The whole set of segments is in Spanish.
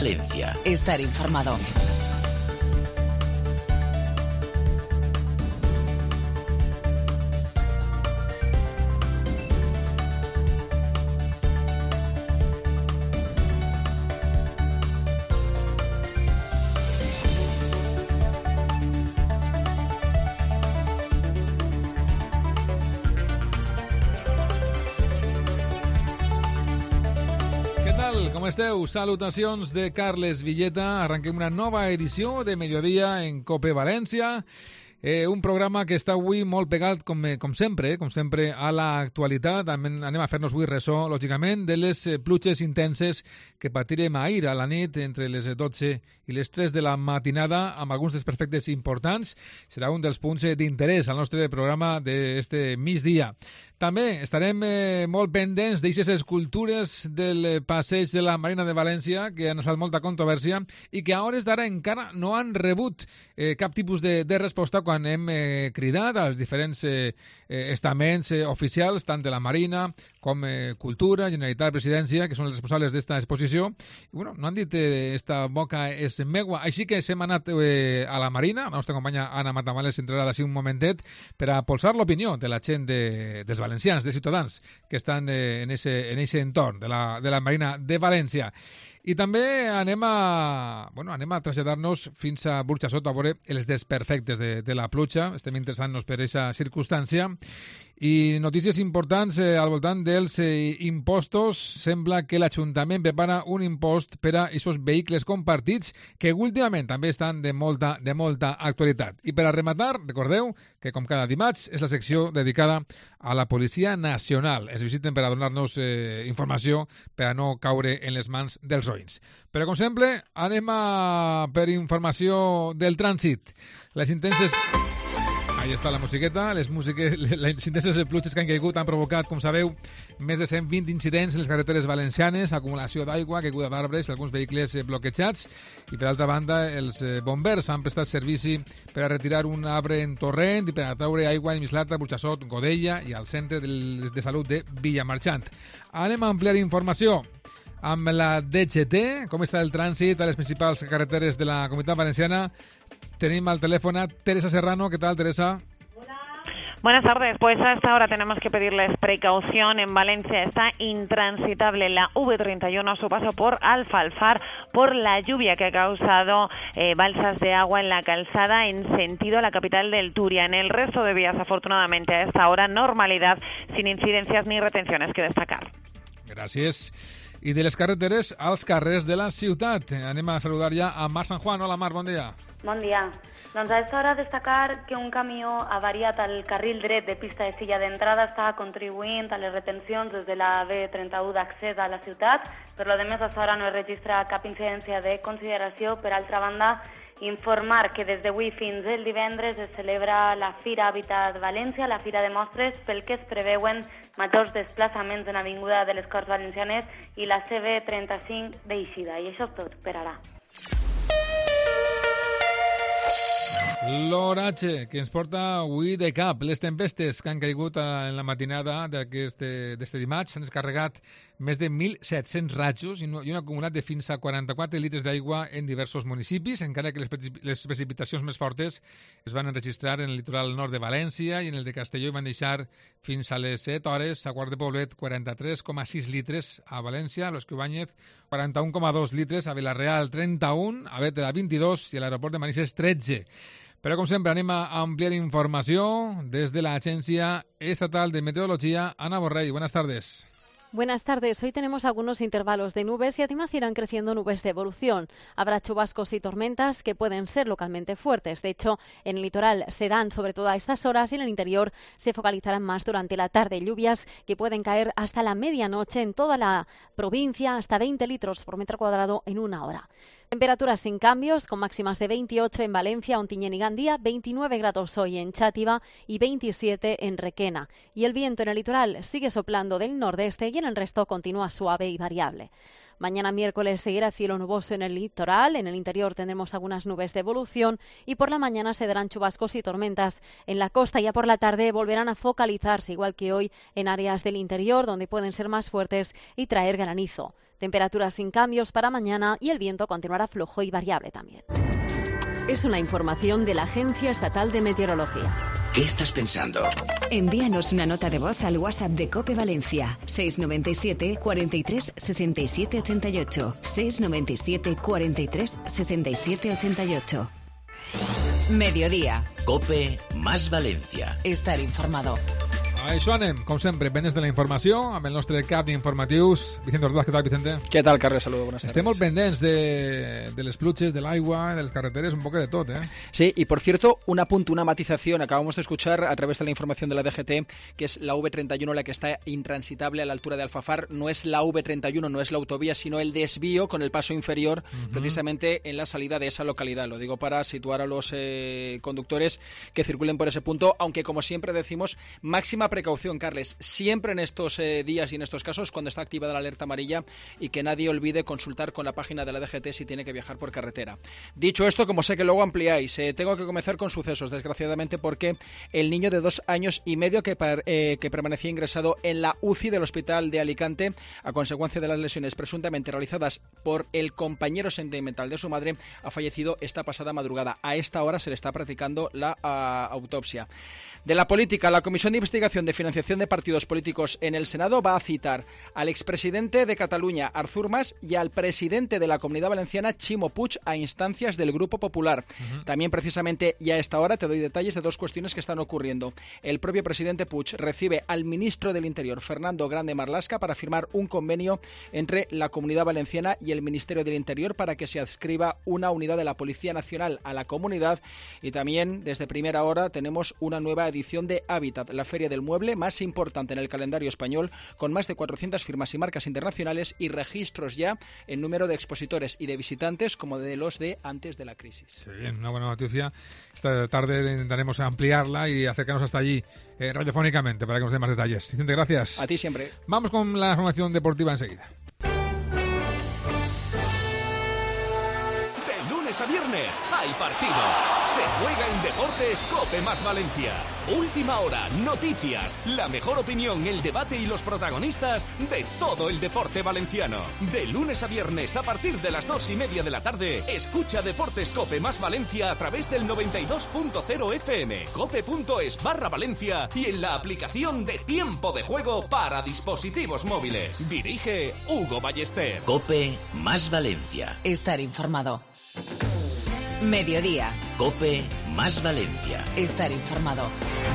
Valencia. Estar informado. Com esteu? Salutacions de Carles Villeta. Arrenquem una nova edició de Mediodía en COPE València. Un programa que està avui molt pegat, com sempre, a l'actualitat. Anem a fer-nos avui ressò, lògicament, de les pluges intenses que patirem ahir a la nit entre les 12 i les 3 de la matinada, amb alguns desperfectes importants. Serà un dels punts d'interès al nostre programa d'este migdia. També estarem molt pendents d'aquestes escultures del passeig de la Marina de València, que han estat molta controvèrsia i que a hores d'ara encara no han rebut cap tipus de resposta quan hem cridat als diferents estaments oficials, tant de la Marina com Cultura, Generalitat, Presidència, que són els responsables d'esta exposició. I, bueno, no han dit esta boca és meua, així que hem anat a la Marina. La nostra companya Anna Matamales entrarà d'ací un momentet per a polsar l'opinió de la gent dels valencians, de ciutadans que estan en ese entorn de la Marina de València. I també anem a traslladar-nos fins a Burxassot a veure els desperfectes de la pluja. Estem interessant-nos per aquesta circumstància. I notícies importants al voltant dels impostos. Sembla que l'Ajuntament prepara un impost per a aquests vehicles compartits que últimament també estan de molta actualitat. I per a rematar, recordeu que com cada dimarts és la secció dedicada a la Policia Nacional. Ens visiten per a donar-nos informació per a no caure en les mans dels roïns. Però com sempre, anem per informació del trànsit. Les intenses... Ahí està la musiqueta. Les intenses pluges que han caigut han provocat, com sabeu, més de 120 incidents en les carreteres valencianes, acumulació d'aigua, caiguda d'arbres, alguns vehicles bloquejats. I, per altra banda, els bombers han prestat servici per a retirar un arbre en torrent i per a treure aigua en Mislata, Burxassot, Godella i al centre de salut de Villamarxant. Anem a ampliar informació amb la DGT. Com està el trànsit a les principals carreteres de la Comunitat Valenciana? Tenim al teléfono a Teresa Serrano. ¿Qué tal, Teresa? Buenas tardes. Pues a esta hora tenemos que pedirles precaución. En Valencia está intransitable la V31 a su paso por Alfalfar por la lluvia que ha causado balsas de agua en la calzada en sentido a la capital del Turia. En el resto de vías, afortunadamente, a esta hora, normalidad, sin incidencias ni retenciones que destacar. Gracias. I de les carreteres als carrers de la ciutat. Anem a saludar ja a Mar San Juan. Hola, Mar, bon dia. Bon dia. Doncs a aquesta hora destacar que un camió ha variat el carril dret de pista de silla d'entrada, està contribuint a les retencions des de la B31 d'accés a la ciutat. Per lo demés, a aquesta hora no es registra cap incidència de consideració. Per altra banda, informar que des d'avui fins el divendres es celebra la Fira Habitat València, la Fira de Mostres, pel que es preveuen majors desplaçaments en Avinguda de les Corts Valencianes i la CB35 d'Eixida. I això és tot per ara. L'oratge que ens porta avui de cap. Les tempestes que han caigut en la matinada d'este dimarts s'han descarregat més de 1.700 rajos i un acumulat de fins a 44 litres d'aigua en diversos municipis, encara que les precipitacions més fortes es van enregistrar en el litoral nord de València i en el de Castelló i van deixar fins a les 7 hores a Quart de Poblet 43,6 litres a València, a Los Cubáñez 41,2 litres, a Vilareal 31, a Bétera 22 i a l'aeroport de Manises 13. Però, com sempre, anem a ampliar informació des de l'Agència Estatal de Meteorología. Ana Borrell, buenas tardes. Buenas tardes. Hoy tenemos algunos intervalos de nubes y además irán creciendo nubes de evolución. Habrá chubascos y tormentas que pueden ser localmente fuertes. De hecho, en el litoral se dan sobre todo a estas horas y en el interior se focalizarán más durante la tarde. Lluvias que pueden caer hasta la medianoche en toda la provincia, hasta 20 litros por metro cuadrado en una hora. Temperaturas sin cambios, con máximas de 28 en Valencia, Ontinyent y Gandía, 29 grados hoy en Xàtiva y 27 en Requena. Y el viento en el litoral sigue soplando del nordeste y en el resto continúa suave y variable. Mañana miércoles seguirá cielo nuboso en el litoral, en el interior tendremos algunas nubes de evolución y por la mañana se darán chubascos y tormentas. En la costa ya por la tarde volverán a focalizarse, igual que hoy, en áreas del interior donde pueden ser más fuertes y traer granizo. Temperaturas sin cambios para mañana y el viento continuará flojo y variable también. Es una información de la Agencia Estatal de Meteorología. ¿Qué estás pensando? Envíanos una nota de voz al WhatsApp de COPE Valencia, 697 43 67 88, 697 43 67 88. Mediodía. COPE más Valencia. Estar informado. Això anem, com sempre, pendents de la informació, amb el nostre cap d'informatius. Vicente Ordaz, què tal, Vicente? ¿Qué tal, Carles? Saludos, buenas tardes. Estem molt pendents de les pluges, de l'aigua, de les carreteres, un poco de tot, ¿eh? Sí, y por cierto, un apunte, una matización. Acabamos de escuchar a través de la información de la DGT que es la V31 la que está intransitable a la altura de Alfafar. No es la V31, no es la autovía, sino el desvío con el paso inferior, precisamente en la salida de esa localidad. Lo digo para situar a los conductores que circulen por ese punto, aunque como siempre decimos, máxima precaución, Carles, siempre en estos días y en estos casos cuando está activada la alerta amarilla, y que nadie olvide consultar con la página de la DGT si tiene que viajar por carretera. Dicho esto, como sé que luego ampliáis, tengo que comenzar con sucesos, desgraciadamente, porque el niño de 2 años y medio que permanecía ingresado en la UCI del hospital de Alicante a consecuencia de las lesiones presuntamente realizadas por el compañero sentimental de su madre ha fallecido esta pasada madrugada. A esta hora se le está practicando la autopsia. De la política, la Comisión de Investigación de Financiación de Partidos Políticos en el Senado va a citar al expresidente de Cataluña, Artur Mas, y al presidente de la Comunidad Valenciana, Ximo Puig, a instancias del Grupo Popular. También, precisamente, y a esta hora te doy detalles de 2 cuestiones que están ocurriendo. El propio presidente Puig recibe al ministro del Interior, Fernando Grande Marlaska, para firmar un convenio entre la Comunidad Valenciana y el Ministerio del Interior para que se adscriba una unidad de la Policía Nacional a la comunidad. Y también, desde primera hora, tenemos una nueva edición de Hábitat, la feria del mueble más importante en el calendario español, con más de 400 firmas y marcas internacionales y registros ya en número de expositores y de visitantes como de los de antes de la crisis. Sí, bien, una buena noticia. Esta tarde intentaremos ampliarla y acercarnos hasta allí radiofónicamente para que nos dé más detalles. Vicente, gracias. A ti siempre. Vamos con la información deportiva enseguida. A viernes hay partido. Se juega en Deportes COPE más Valencia. Última hora, noticias, la mejor opinión, el debate y los protagonistas de todo el deporte valenciano. De lunes a viernes a partir de las 2:30 de la tarde, escucha Deportes COPE más Valencia a través del 92.0 FM, cope.es/Valencia y en la aplicación de Tiempo de Juego para dispositivos móviles. Dirige Hugo Ballester. COPE más Valencia. Estar informado. Mediodía. COPE más Valencia. Estar informado.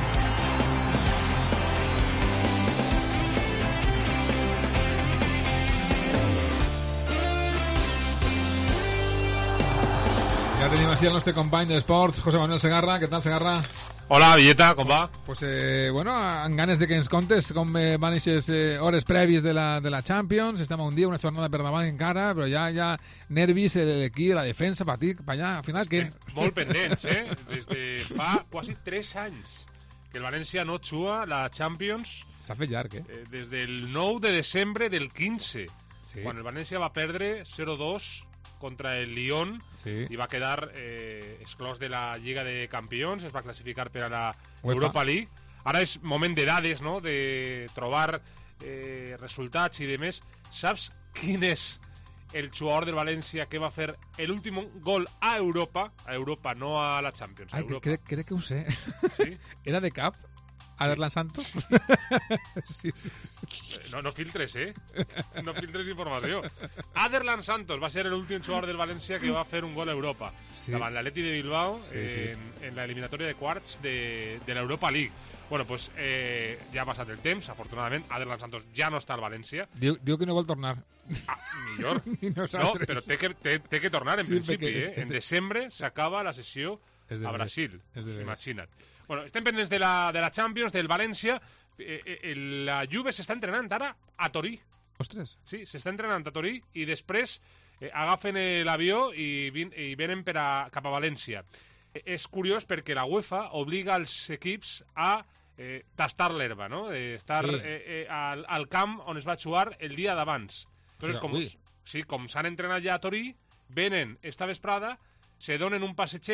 Ja tenim així el nostre company d'esports, José Manuel Segarra. Què tal, Segarra? Hola, Villeta, com va? Pues, bueno, amb ganes de que ens contes com van aquestes hores prèvies de la Champions. Estem a un dia, una jornada per davant encara, però ja nervis, l'equip, la defensa, patic, per allà. Al final, què? Molt pendents, Des de fa quasi 3 anys que el València no juga la Champions. S'ha fet llarg, Des del 9 de desembre del 15, sí. Quan el València va perdre 0-2 contra el Lyon, sí. I va quedar exclòs de la Lliga de Campions, es va classificar per a la UEFA. Europa League. Ara és moment de dades, no?, de trobar resultats i demés. Saps quin és el jugador del València que va fer l'últim gol a Europa, no a la Champions, a Europa? Crec que ho sé. Sí? Era de cap? Aderlan Santos? Sí. No filtres, No filtres informació. Aderlan Santos va ser l'últim jugador del València que va fer un gol a Europa. Sí. Davant l'Atleti de Bilbao, sí. En la eliminatòria de quarts de l'Europa League. Bueno, pues ja ha passat el temps, afortunadament. Aderlan Santos ja no està al València. Diu que no vol tornar. Millor. No, però té que tornar en principi, En desembre s'acaba la sessió a Brasil. Imagina't. Bueno, estem pendents de la Champions, del València. La Juve s'està entrenant ara a Torí. Ostres. Sí, s'està entrenant a Torí i després agafen l'avió i venen cap a València. És curiós perquè la UEFA obliga els equips a tastar l'herba, no? Estar al camp on es va jugar el dia d'abans. Entonces, com s'han entrenat ja a Torí, venen esta vesprada, se donen un passeget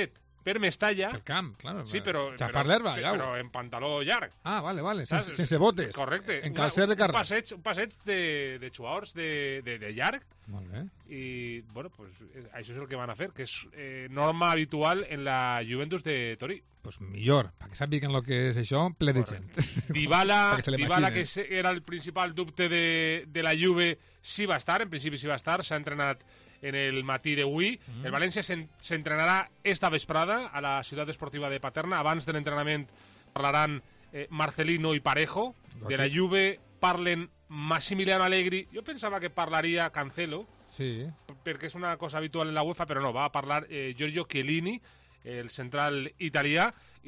per Mestalla. El camp, claro. Sí, però... Xafar l'herba, ja. Però en pantaló llarg. Ah, vale. Sense botes. Correcte. En calcer de carrer. Un passeig de xuaors de llarg. Molt bé. I, bueno, pues, això és el que van a fer, que és norma habitual en la Juventus de Torí. Pues millor, perquè sàpiguen el que és això, ple de gent. Dybala, que era el principal dubte de la Juve, sí va estar, en principi sí va estar, s'ha entrenat en el matí d'avui. El València s'entrenarà esta vesprada a la ciutat esportiva de Paterna. Abans de l'entrenament parlaran Marcelino i Parejo. De la Juve parlen Massimiliano Allegri. Jo pensava que parlaria Cancelo, sí, perquè és una cosa habitual en la UEFA, però no, va a parlar Giorgio Chiellini, el central italià,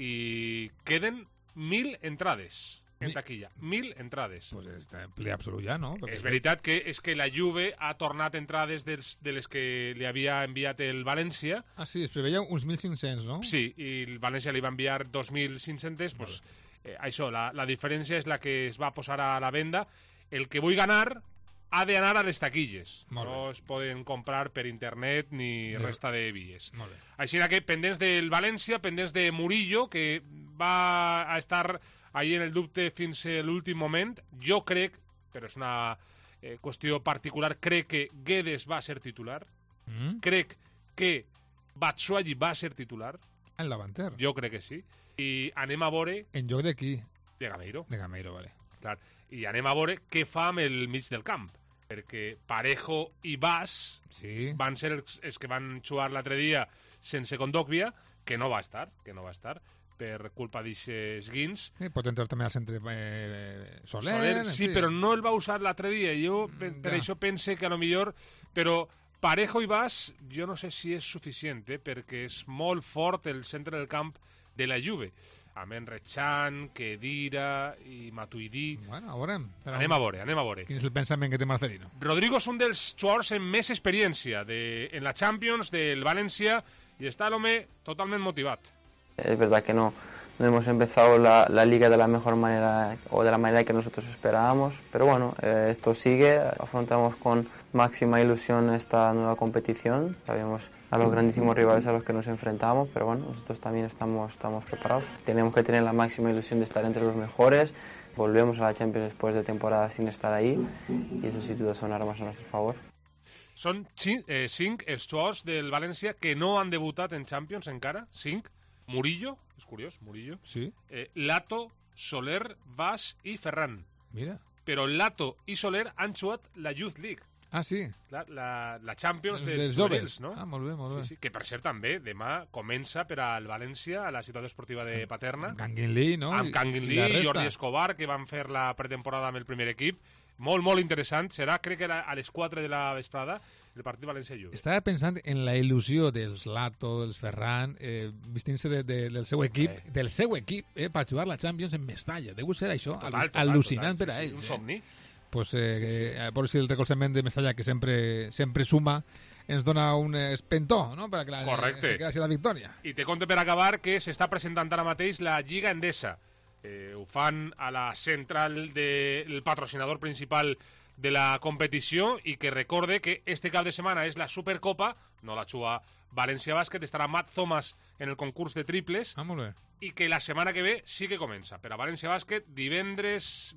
i queden 1.000 entrades en taquilla. 1.000 entrades. Pues està en ple absolut ja, no? És veritat que és que la Juve ha tornat entrades de les que li havia enviat el València. Ah, sí, es preveia uns 1.500, no? Sí, i el València li va enviar 2.500, pues, això, la diferència és la que es va posar a la venda. El que vull ganar ha d'anar a les taquilles. No es poden comprar per internet ni resta de vies. Així que pendents del València, pendents de Murillo, que va a estar ahí en el dubte fins a l'últim moment. Jo crec, però és una qüestió particular, crec que Guedes va ser titular. Crec que Batshuayi va ser titular. El davanter. Jo crec que sí. I anem a veure... En joc de qui? De Gameiro. De Gameiro, vale. Clar. I anem a veure què fa amb el mig del camp. Perquè Parejo i Bas van ser els que van jugar l'altre dia sense Kondogbia, que no va estar, per culpa d'aixes guins. Pot entrar també al centre Soler. Sí, però no el va usar l'altre dia. Jo per això pense que a lo millor... Però Parejo i Bas, jo no sé si és suficient, perquè és molt fort el centre del camp de la Juve. Amb Enrechan, Khedira i Matuidi. Bueno, a veure. Anem a veure. Quin és el pensament que té Marcelino? Rodrigo és un dels jugadors amb més experiència en la Champions del València i està l'home totalment motivat. Es verdad que no hemos empezado la liga de la mejor manera o de la manera que nosotros esperábamos, pero bueno, esto sigue, afrontamos con máxima ilusión esta nueva competición, sabemos a los grandísimos rivales a los que nos enfrentamos, pero bueno, nosotros también estamos preparados, tenemos que tener la máxima ilusión de estar entre los mejores, volvemos a la Champions después de temporada sin estar ahí y eso sin duda son armas a nuestro favor. Són 5 els jugadors del València que no han debutat en Champions encara, 5. Murillo, és curiós, Murillo. Sí. Lato, Soler, Bas i Ferran. Mira. Però Lato i Soler han jugat la Youth League. Ah, sí? La Champions dels joves, no? Ah, molt bé. Sí, que per cert també, demà comença per al València, a la ciutat esportiva de Paterna. Amb Kangin Lee, no? Amb Kangin Lee i Jordi Escobar, que van fer la pretemporada amb el primer equip. Molt interessant. Serà, crec que a les 4 de la vesprada, el partit València-Juve. Estava pensant en la il·lusió dels Lato, dels Ferran, vestint-se del seu equip, per jugar la Champions en Mestalla. Deu ser això al·lucinant per a ells. Un somni. Pues, a veure si el recolzament de Mestalla, que sempre suma, ens dona un espentó, no?, per a que gràcies a la victòria. I te conto per acabar que s'està presentant ara mateix la Lliga Endesa. Ho fan a la central del patrocinador principal de la competició i que recorde que este cap de setmana és la Supercopa, no la juga València Bàsquet, estarà Matt Thomas en el concurs de triples i que la setmana que ve sí que comença per a València Bàsquet divendres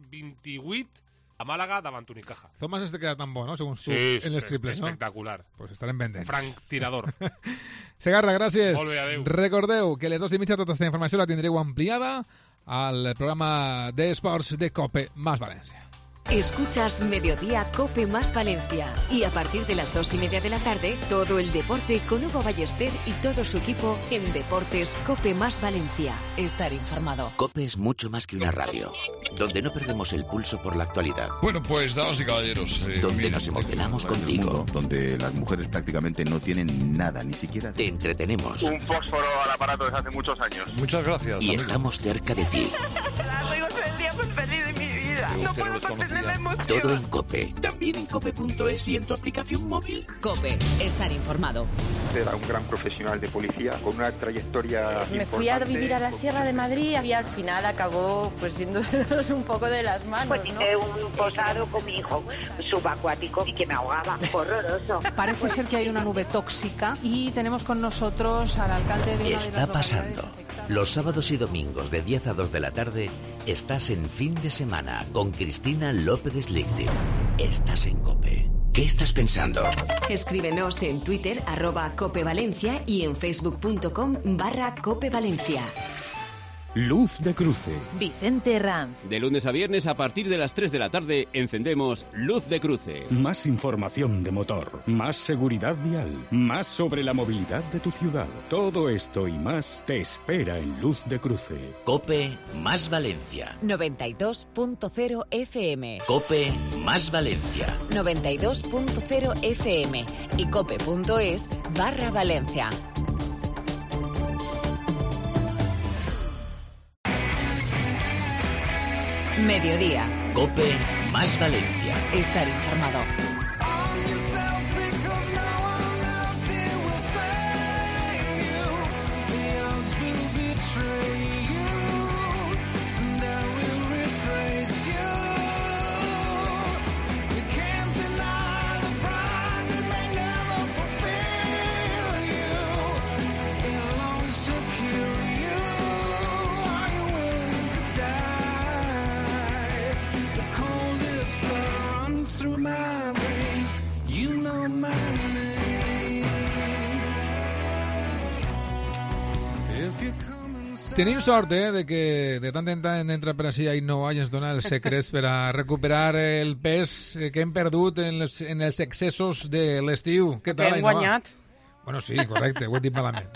28 a Màlaga davant Unicaja. Thomas es de quedar tan bo, no?, segons tu, en les triples, no? Espectacular. Pues estarem pendents. Frank Tirador. Segarra, gràcies. Molt bé, adéu. Recordeu que a les 2:30 tota aquesta informació la tindreu ampliada al programa de esports de COPE Más Valencia. Escuchas Mediodía COPE Más Valencia y a partir de las 2:30 de la tarde todo el deporte con Hugo Ballester y todo su equipo en Deportes COPE Más Valencia. Estar informado. COPE es mucho más que una radio, donde no perdemos el pulso por la actualidad. Bueno, pues damas y caballeros, donde nos emocionamos contigo, donde las mujeres prácticamente no tienen nada, ni siquiera te entretenemos. Un fósforo al aparato desde hace muchos años. Muchas gracias. Y estamos cerca de ti. Soy el día más feliz de mi vida. usted no los conocía. Todo en COPE. También en COPE.es y en tu aplicación móvil. COPE. Estar informado. Era un gran profesional de policía con una trayectoria Me fui a vivir a la Sierra de Madrid y al final acabó pues yéndonos un poco de las manos, pues hice un posado con mi hijo subacuático y que me ahogaba. Horroroso. Parece ser que hay una nube tóxica y tenemos con nosotros al alcalde de... ¿Qué está pasando? Los sábados y domingos de 10 a 2 de la tarde estás en Fin de Semana con Cristina López Slichting. Estás en COPE. ¿Qué estás pensando? Escríbenos en Twitter @CopeValencia y en facebook.com/CopeValencia. Luz de Cruce. Vicente Ranz. De lunes a viernes a partir de las 3 de la tarde encendemos Luz de Cruce. Más información de motor, más seguridad vial, más sobre la movilidad de tu ciudad. Todo esto y más te espera en Luz de Cruce. COPE más Valencia. 92.0 FM. COPE más Valencia. 92.0 FM y cope.es/Valencia. Mediodía. COPE más Valencia. Estar informado. Tenim sort, de que de tant en tant entra per així i no ens dona els secrets per a recuperar el pes que hem perdut en els excessos de l'estiu. Què tal, Ainhoa? Que hem guanyat. Bueno, sí, correcte, ho he dit malament.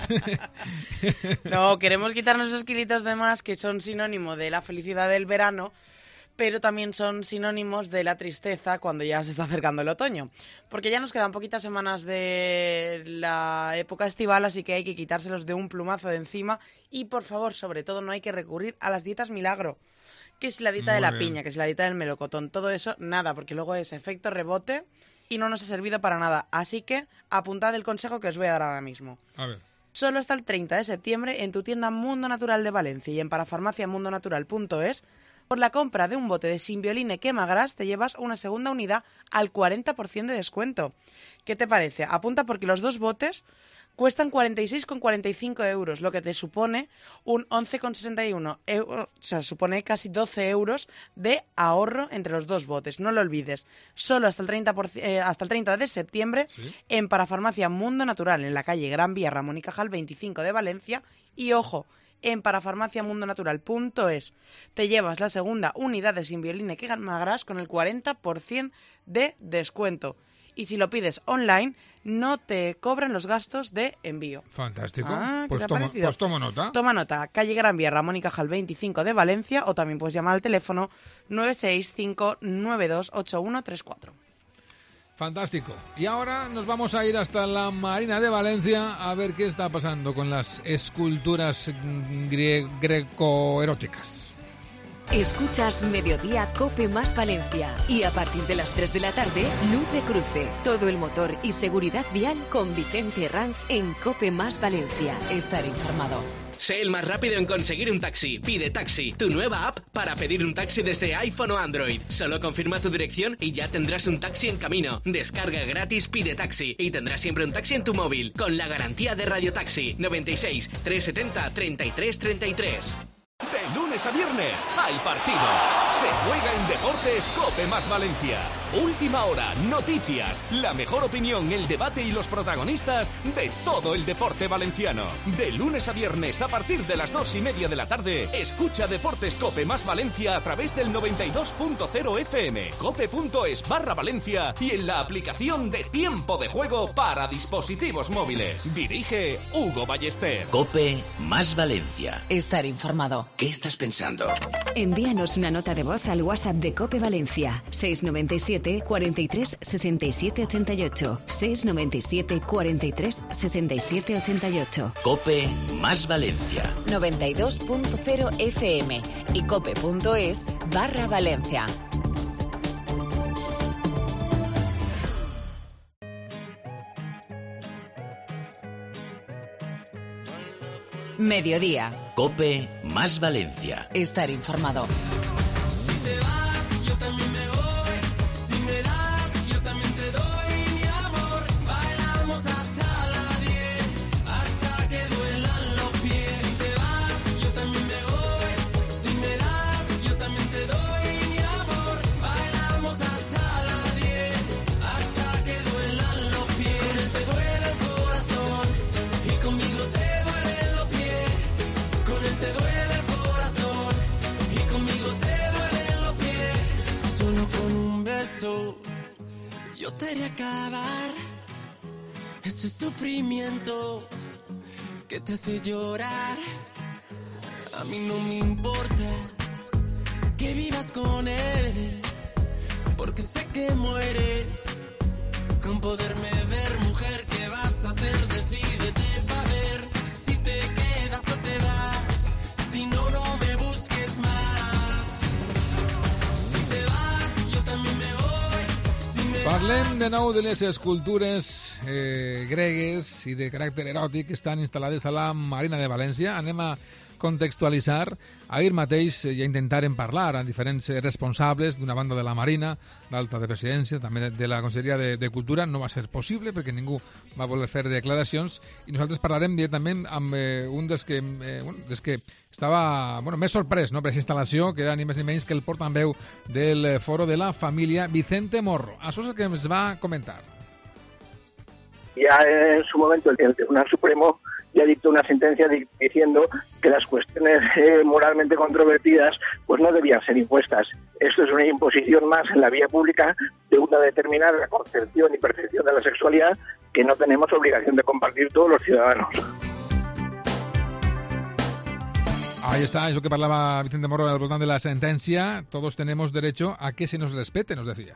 No, queremos quitarnos esos kilitos de más que son sinónimo de la felicidad del verano, pero también son sinónimos de la tristeza cuando ya se está acercando el otoño. Porque ya nos quedan poquitas semanas de la época estival, así que hay que quitárselos de un plumazo de encima. Y, por favor, sobre todo, no hay que recurrir a las dietas milagro. Que es la dieta de la piña, que es la dieta del melocotón. Todo eso, nada, porque luego es efecto rebote y no nos ha servido para nada. Así que apuntad el consejo que os voy a dar ahora mismo. A ver. Solo hasta el 30 de septiembre en tu tienda Mundo Natural de Valencia y en parafarmaciamundonatural.es. Por la compra de un bote de Simbioline Quemagras te llevas una segunda unidad al 40% de descuento. ¿Qué te parece? Apunta porque los dos botes cuestan 46,45 euros, lo que te supone un 11,61 euros, o sea, supone casi 12 euros de ahorro entre los dos botes. No lo olvides. Solo hasta el 30 de septiembre ¿sí? En Parafarmacia Mundo Natural, en la calle Gran Vía Ramón y Cajal 25 de Valencia. Y ojo, en parafarmaciamundonatural.es te llevas la segunda unidad de Simbioline Quemagras con el 40% de descuento. Y si lo pides online, no te cobran los gastos de envío. Fantástico. Pues toma nota. Toma nota. Calle Gran Vía Ramón y Cajal 25 de Valencia, o también puedes llamar al teléfono 965928134. Fantástico. Y ahora nos vamos a ir hasta la Marina de Valencia a ver qué está pasando con las esculturas greco-eróticas. Escuchas Mediodía COPE más Valencia y a partir de las 3 de la tarde, Luz de Cruce. Todo el motor y seguridad vial con Vicente Ranz en COPE más Valencia. Estar informado. Sé el más rápido en conseguir un taxi. Pide Taxi, tu nueva app para pedir un taxi desde iPhone o Android. Solo confirma tu dirección y ya tendrás un taxi en camino. Descarga gratis Pide Taxi y tendrás siempre un taxi en tu móvil con la garantía de Radio Taxi 96 370 33 33. De lunes a viernes hay partido. Se juega en Deportes COPE más Valencia. Última hora, noticias, la mejor opinión, el debate y los protagonistas de todo el deporte valenciano. De lunes a viernes a partir de las 2:30 de la tarde, escucha Deportes COPE más Valencia a través del 92.0 FM, cope.es/Valencia y en la aplicación de Tiempo de Juego para dispositivos móviles. Dirige Hugo Ballester. COPE más Valencia. Estar informado. ¿Qué estás pensando? Envíanos una nota de voz al WhatsApp de COPE Valencia 697 43 67 88 697 43 67 88. COPE más Valencia 92.0 FM y cope.es/Valencia. Mediodía. COPE más Valencia. Estar informado. Si te vas, yo también me voy. Si me das, yo también te doy mi amor. Bailamos hasta las 10, hasta que duelan los pies. Si te vas, yo también me voy. Si me das, yo también te doy mi amor. Bailamos hasta las 10, hasta que duelan los pies. Te duele el corazón y conmigo te duelen los pies. Con él te duele el corazón y conmigo te duelen los pies. Solo con un beso yo te haré acabar ese sufrimiento que te hace llorar. A mí no me importa que vivas con él, porque sé que mueres con poderme ver. Mujer, ¿qué vas a hacer? Decídete pa' ver si te quedas o te vas. Si no, no me busques más. Si te vas, yo también me voy. Si me Parlem de nou de les escultures gregues i de caràcter eròtic que estan instal·lades a la Marina de València. Anem a contextualitzar. Ahir mateix ja intentaren parlar amb diferents responsables, d'una banda de la Marina, d'alta de Presidència, també de la Conselleria de Cultura. No va ser possible perquè ningú va voler fer declaracions i nosaltres parlarem directament amb un dels que estava més sorprès per aquesta instal·lació, que era ni més ni menys que el portaveu del Foro de la Família, Vicente Morro. Això és el que ens va comentar. Ya en su momento el Tribunal Supremo ya dictó una sentencia diciendo que las cuestiones moralmente controvertidas pues no debían ser impuestas. Esto es una imposición más en la vía pública de una determinada concepción y percepción de la sexualidad que no tenemos obligación de compartir todos los ciudadanos. Ahí está, es lo que parlava Vicente Morro al voltant de la sentencia. Todos tenemos derecho a que se nos respete, nos decía.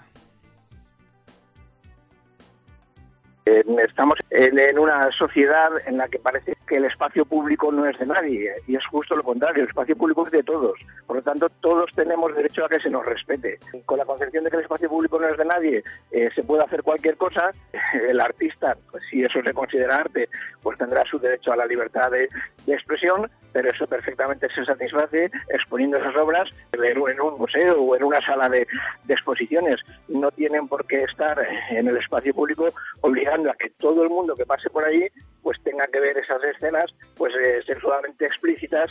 Estamos en una sociedad en la que parece que el espacio público no es de nadie, y es justo lo contrario, el espacio público es de todos. Por lo tanto, todos tenemos derecho a que se nos respete. Con la concepción de que el espacio público no es de nadie, se puede hacer cualquier cosa. El artista, pues, si eso se considera arte, pues tendrá su derecho a la libertad de expresión, pero eso perfectamente se satisface exponiendo esas obras en un museo o en una sala de exposiciones. No tienen por qué estar en el espacio público obligando a que todo el mundo que pase por ahí pues tenga que ver esas escenas pues sexualmente explícitas.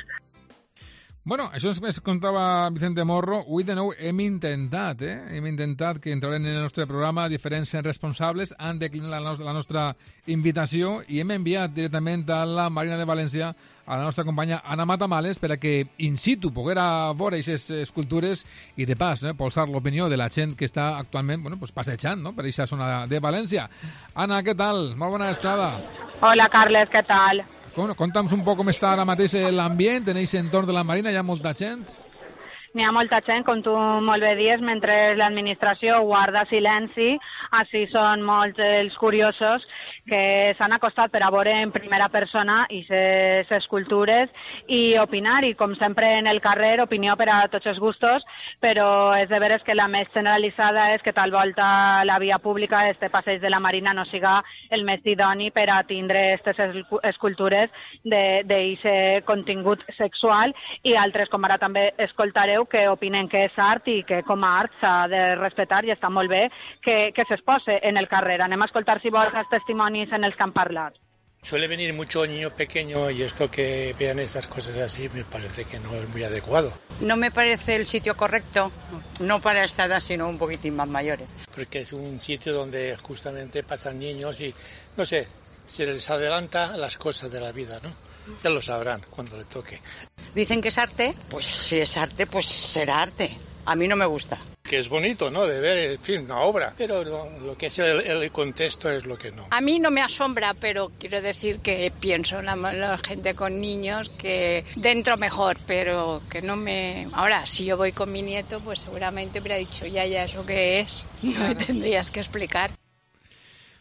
Bueno, això ens contava Vicente Morro. Avui de nou hem intentat que entraven en el nostre programa diferents responsables, han declinat la nostra invitació i hem enviat directament a la Marina de València a la nostra companya Anna Matamales per a que in situ poguera veure aquestes escultures i de pas polsar l'opinió de la gent que està actualment passejant per aquesta zona de València. Anna, què tal? Molt bona estrada. Hola, Carles, què tal? Conta'ns un poc com està ara mateix l'ambient, en aquest entorn de la Marina, hi ha molta gent? N'hi ha molta gent, com tu molt bé dius, mentre l'administració guarda silenci, així són molts els curiosos que s'han acostat per a veure en primera persona aquestes escultures i opinar, i com sempre en el carrer, opinió per a tots els gustos, però és de veres que la més generalitzada és que tal volta la via pública, este passeig de la Marina, no siga el més idoni per a tindre aquestes escultures d'aquest contingut sexual, i altres, com ara també escoltareu, que opinen que és art i que com a art s'ha de respetar i està molt bé que s'expose en el carrer. Anem a escoltar, si vols, els testimonis en els que han parlat. Suele venir mucho niño pequeño y esto que vean estas cosas así me parece que no es muy adecuado. No me parece el sitio correcto, no para esta edad, sino un poquitín más mayores. Porque es un sitio donde justamente pasan niños y, no sé, se les adelanta las cosas de la vida, ¿no? Ya lo sabrán cuando le toque. Dicen que es arte, pues si es arte, pues será arte. A mí no me gusta. Que es bonito, ¿no? De ver, en fin, una obra, pero lo que es el contexto es lo que no. A mí no me asombra, pero quiero decir que pienso en la gente con niños que dentro mejor, pero que no me... Ahora, si yo voy con mi nieto, pues seguramente hubiera dicho, ya, ¿eso qué es? No me tendrías que explicar.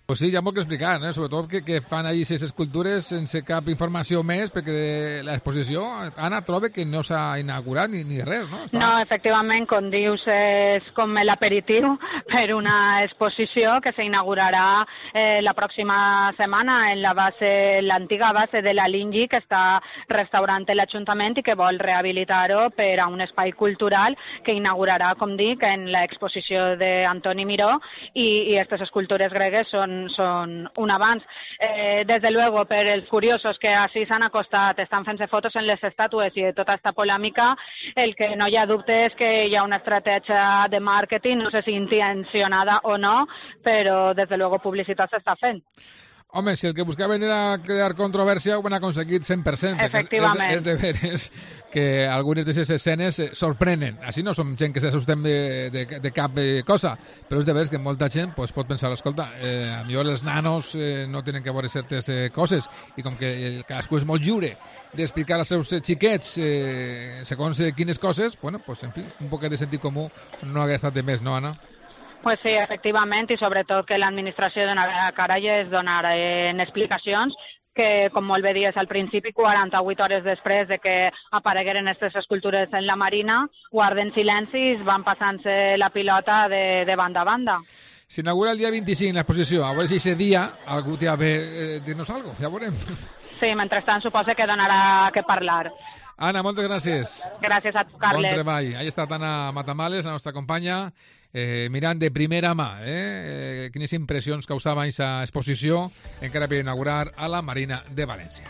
Pues sí, hi ha molt que explicar, sobretot que fan ahir 6 escultures sense cap informació més, perquè l'exposició, Anna, troba que no s'ha inaugurat ni res, no? No, efectivament, com dius, és com l'aperitiu per una exposició que s'inaugurarà la pròxima setmana en l'antiga base de la Lingi, que està restaurant l'Ajuntament i que vol rehabilitar-ho per a un espai cultural que inaugurarà, com dic, en l'exposició d'Antoni Miró, i aquestes escultures gregues són un avanç. Desde luego, per els curiosos que així s'han acostat, estan fent-se fotos en les estàtues i de tota aquesta polèmica, el que no hi ha dubte és que hi ha una estratègia de màrqueting, no sé si intencionada o no, però desde luego publicitat s'està fent. Home, si el que buscaven era crear controvèrsia, ho han aconseguit 100%. Efectivament. És de veres que algunes d'aquestes escenes sorprenen. Així no som gent que s'assustem de cap cosa, però és de veres que molta gent pues, pot pensar, escolta, a millor els nanos no tenen que veure certes coses, i com que cadascú és molt lliure d'explicar als seus xiquets segons quines coses, bueno, pues, en fi, un poquet de sentit comú no hauria estat de més, no, Anna? Pues sí, efectivament, i sobretot que l'administració donarà cara i es donarà explicacions que, com molt bé dies al principi, 48 hores després de que aparegueren aquestes escultures en la Marina, guarden silenci i van passant-se la pilota de banda a banda. S'inaugura el dia 25 l'exposició, a veure si aquest dia algú té a bé dir-nos alguna cosa, ja veurem. Sí, mentrestant suposa que donarà que parlar. Anna, moltes gràcies. Gràcies a tu, Carles. Bon treball. Ahí està Anna Matamales, la nostra companya, mirant de primera mà quines impressions causava aquesta exposició encara per inaugurar a la Marina de València.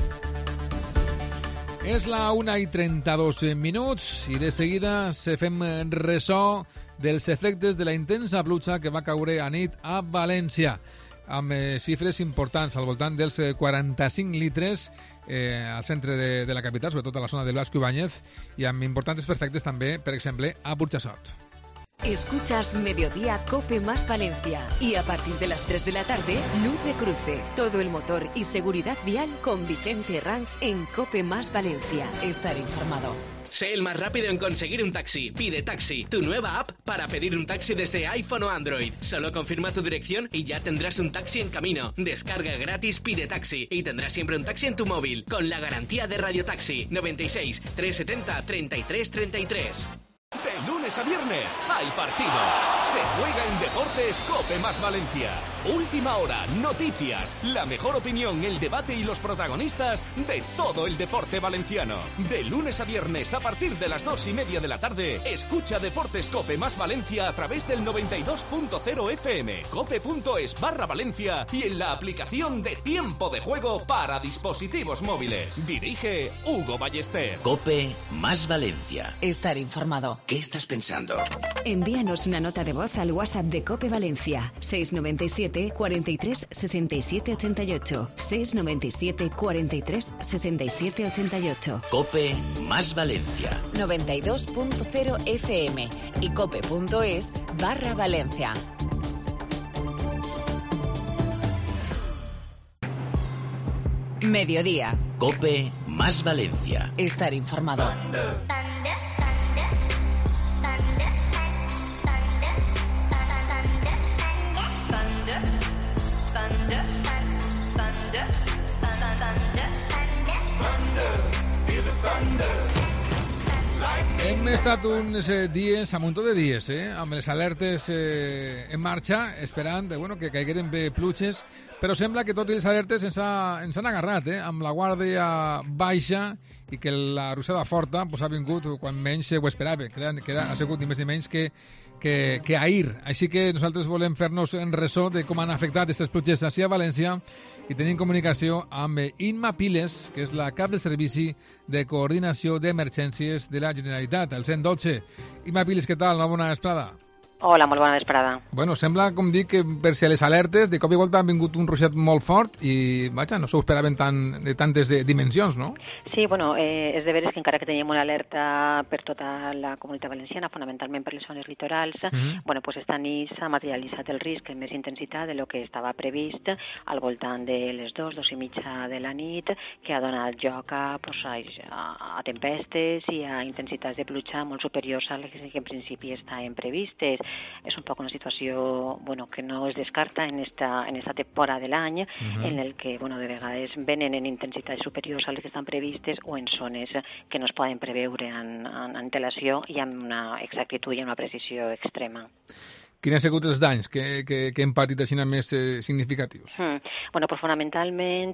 És la 1:32 i de seguida se fem ressò dels efectes de la intensa pluja que va caure a nit a València, amb xifres importants al voltant dels 45 litres al centre de la capital, sobretot a la zona de Blasco Ibáñez, i amb importants perfectes també, per exemple, a Burjassot. Escuchas Mediodía Cope más Valencia y a partir de las 3 de la tarde, Luz de Cruce. Todo el motor y seguridad vial con Vicente Herranz en Cope más Valencia. Estar informado. Sé el más rápido en conseguir un taxi. Pide Taxi, tu nueva app para pedir un taxi desde iPhone o Android. Solo confirma tu dirección y ya tendrás un taxi en camino. Descarga gratis Pide Taxi y tendrás siempre un taxi en tu móvil con la garantía de Radio Taxi. 96 370 33 33. De lunes a viernes hay partido. Se juega en Deportes Cope más Valencia. Última hora, noticias, la mejor opinión, el debate y los protagonistas de todo el deporte valenciano. De lunes a viernes a partir de las 2:30 de la tarde, escucha Deportes Cope más Valencia a través del 92.0 FM, cope.es/Valencia y en la aplicación de Tiempo de Juego para dispositivos móviles. Dirige Hugo Ballester. Cope más Valencia. Estar informado. ¿Qué estás pensando? Envíanos una nota de voz al WhatsApp de Cope Valencia, 697 43 67 88, 697 43 67 88. Cope más Valencia. 92.0 FM y cope.es/Valencia. Mediodía. Cope más Valencia. Estar informado. Hem estat uns dies, a muntó de dies, amb les alertes en marxa, esperant que caigueren bé pluges, però sembla que tot i les alertes ens han agarrat, amb la guàrdia baixa, i que la ruixada forta ha vingut quan menys ho esperava, que ha sigut ni més ni menys que ahir. Així que nosaltres volem fer-nos en ressò de com han afectat aquestes pluges a València i tenim comunicació amb Imma Piles, que és la cap del Servici de Coordinació d'Emergències de la Generalitat, el 112. Imma Piles, què tal? Una bona vesprada. Hola, molt bona vesprada. Bueno, sembla, com dic, que per si a les alertes, de cop i volta han vingut un ruixat molt fort i, vaja, no s'ho esperaven de tantes dimensions, no? Sí, bueno, és de veres que encara que teníem una alerta per tota la comunitat valenciana, fonamentalment per les zones litorals, bueno, pues esta nit s'ha materialitzat el risc amb més intensitat de lo que estava previst al voltant de les 2:30 de la nit, que ha donat lloc a tempestes i a intensitats de pluja molt superiors a les que en principi estaven previstes. és un poc una situació que no es descarta en esta temporada de l'any, en el que de vegades venen en intensitats superiors a les que estan previstes o en zones que no es poden preveure en antelació i amb una exactitud i una precisió extrema. Quins han sigut els danys que hem patit així més significatius? Pues fonamentalment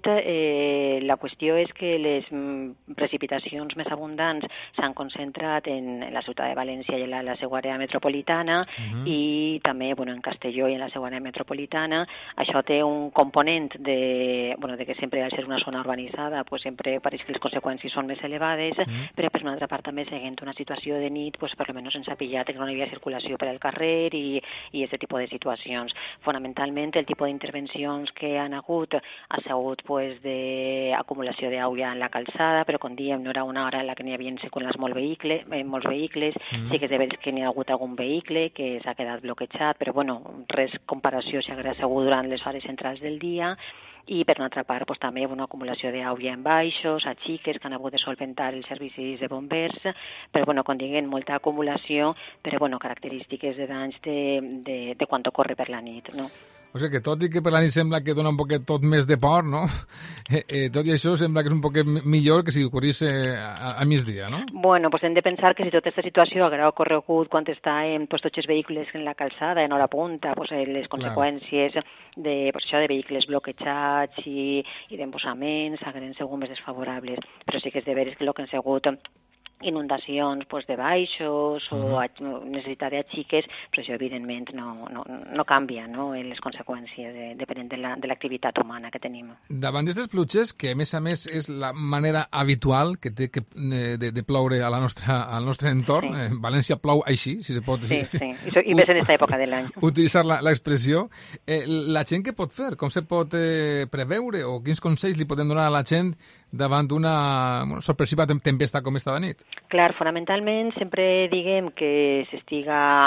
la qüestió és que les precipitacions més abundants s'han concentrat en la ciutat de València i en la seva àrea metropolitana i també en Castelló i en la seva àrea metropolitana. Això té un component de que sempre al ser una zona urbanitzada sempre pareix que les conseqüències són més elevades, però per una altra part també seguint una situació de nit, per almenys ens ha pillat que no hi havia circulació per al carrer i aquest tipus de situacions. Fonamentalment, el tipus d'intervencions que han hagut ha sigut d'acumulació d'aigua en la calçada, però com diem, no era una hora en la que n'hi havia circulant molts vehicles. Sí que és de veres que n'hi ha hagut algun vehicle que s'ha quedat bloquejat, però res comparació si hagués sigut durant les hores centrals del dia. I per una altra part també una acumulació d'aigua en baixos, a xiques que han hagut de solventar els servicis de bombers, però com diguem, molta acumulació, però característiques de danys de quan corre per la nit, no? O sigui que tot i que per la nit sembla que dona un poquet tot més de por, no? Tot i això sembla que és un poquet millor que si ocorrís a migdia, no? Hem de pensar que si tota aquesta situació haguera ocorregut quan estan tots els vehicles en la calçada, en hora punta, les conseqüències de vehicles bloquejats i d'embossaments hagueren sigut més desfavorables. Però sí que és de veres que el que han sigut inundacions de baixos o necessitat de xiques, però això evidentment no canvia les conseqüències depenent de l'activitat humana que tenim. Davant d'aquestes pluges, que a més és la manera habitual que té de ploure al nostre entorn, València plou així, si se pot dir. Sí, i més en aquesta època de l'any. Utilitzar l'expressió. La gent què pot fer? Com se pot preveure o quins consells li podem donar a la gent davant d'una sorpresiva tempesta com esta de nit? Clar, fonamentalment sempre diguem que s'estiga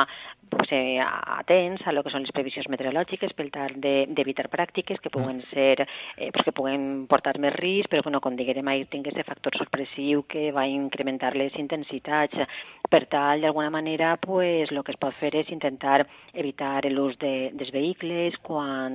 atents a lo que són les previsions meteorològiques per tal d'evitar pràctiques que puguen ser que puguen portar més risc, però com diguem ahir tinc aquest factor sorpressiu que va incrementar les intensitats. Per tal, d'alguna manera, el que es pot fer és intentar evitar l'ús dels vehicles quan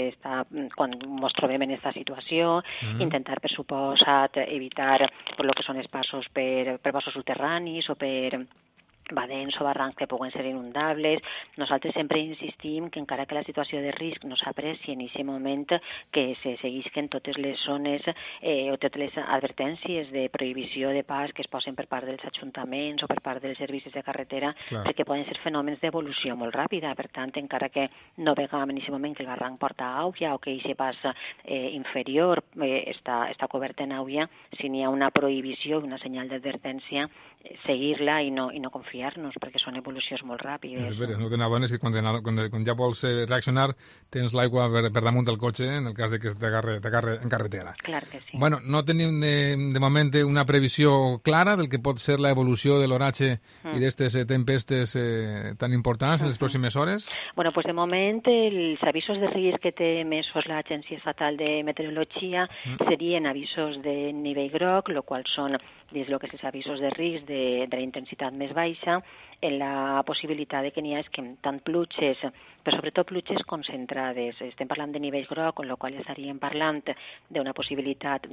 ens trobem en aquesta situació, intentar, per suposat, evitar el que són els passos per passos subterranis o per badens o barrancs que puguen ser inundables. Nosaltres sempre insistim que encara que la situació de risc no s'apreci en aquest moment, que se seguisquen totes les zones o totes les advertències de prohibició de pas que es posen per part dels ajuntaments o per part dels servicis de carretera, perquè poden ser fenòmens d'evolució molt ràpida. Per tant, encara que no vegam en aquest moment que el barranc porta aigua o que aquest pas inferior està cobert en aigua, si n'hi ha una prohibició i una senyal d'advertència, seguir-la i no confiar-nos, perquè són evolucions molt ràpides. És veritat, no te n'adones que quan ja vols reaccionar tens l'aigua per damunt del cotxe en el cas de que t'agarre en carretera. Clar que sí. No tenim de moment una previsió clara del que pot ser l'evolució de l'oratge i d'aquestes tempestes tan importants en les pròximes hores? De moment els avisos de risc que té emesos l'Agència Estatal de Meteorologia serien avisos de nivell groc, el qual són dins el que és els avisos de risc de la intensitat més baixa, en la possibilitat que n'hi ha tant pluges, però sobretot pluges concentrades. Estem parlant de nivells groc, amb la qual estaríem parlant d'una possibilitat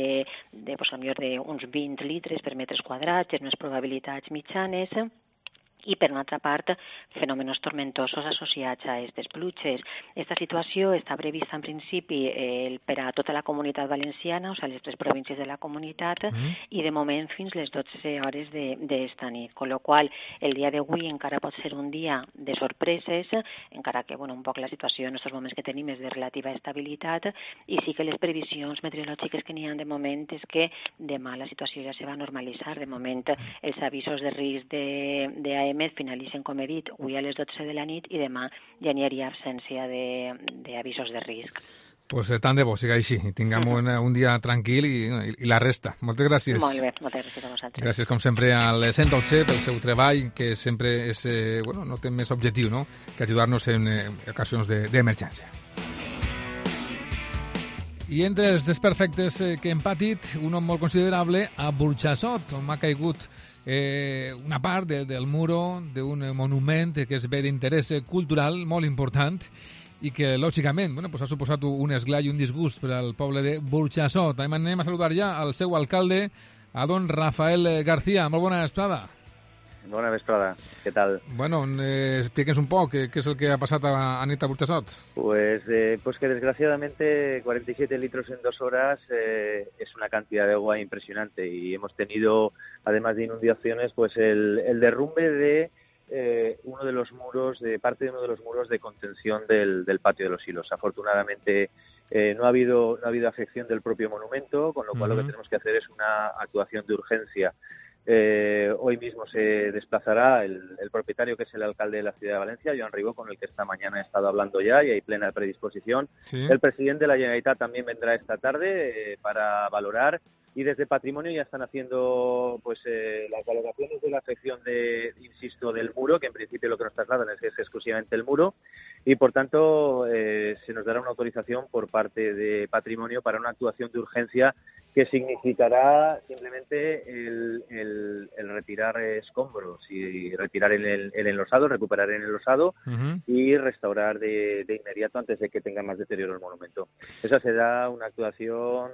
d'uns 20 litres per metres quadrats, unes probabilitats mitjanes, i, per una altra part, fenòmenos tormentosos associats a aquestes pluges. Aquesta situació està prevista, en principi, per a tota la comunitat valenciana, o sigui, les 3 províncies de la comunitat, i, de moment, fins les 12 hores d'esta nit. Con la qual el dia d'avui encara pot ser un dia de sorpreses, encara que, un poc la situació en aquests moments que tenim és de relativa estabilitat, i sí que les previsions meteorològiques que n'hi ha de moment és que demà la situació ja se va normalitzar. De moment, els avisos de risc d'AEM finalitzen, com he dit, avui a les 12 de la nit i demà ja n'hi hauria absència d'avisos de risc. Pues tant de bo siga així i tinguem un dia tranquil i la resta. Moltes gràcies. Molt bé, moltes gràcies a vosaltres. Gràcies, com sempre, al 112 pel seu treball, que sempre és, no té més objectiu, no?, que ajudar-nos en ocasions d'emergència. I entre els desperfectes que hem patit, un molt considerable a Burjassot, on ha caigut una part del muro d'un monument que és bé d'interès cultural molt important i que, lògicament, ha suposat un esglai i un disgust per al poble de Burjassot. Anem a saludar ja al seu alcalde, a don Rafael García. Molt bona vesprada. Bona vesprada, què tal? Bueno, explique'ns un poc qué es el que ha pasado a nit a Burjassot. Pues que desgraciadamente 47 litros en 2 horas es una cantidad de agua impresionante y hemos tenido, además de inundaciones, pues el derrumbe de uno de los muros, de parte de uno de los muros de contención del patio de los Silos. Afortunadamente no ha habido afección del propio monumento, con lo cual lo que tenemos que hacer es una actuación de urgencia. Hoy mismo se desplazará el propietario, que es el alcalde de la ciudad de Valencia, Joan Ribó, con el que esta mañana he estado hablando ya y hay plena predisposición. Sí. El presidente de la Generalitat también vendrá esta tarde para valorar, y desde Patrimonio ya están haciendo las valoraciones de la afección del muro, que en principio lo que nos trasladan es exclusivamente el muro, y por tanto se nos dará una autorización por parte de Patrimonio para una actuación de urgencia que significará simplemente el retirar escombros y retirar el enlosado, recuperar el enlosado y restaurar de inmediato antes de que tenga más deterioro el monumento. Esa será una actuación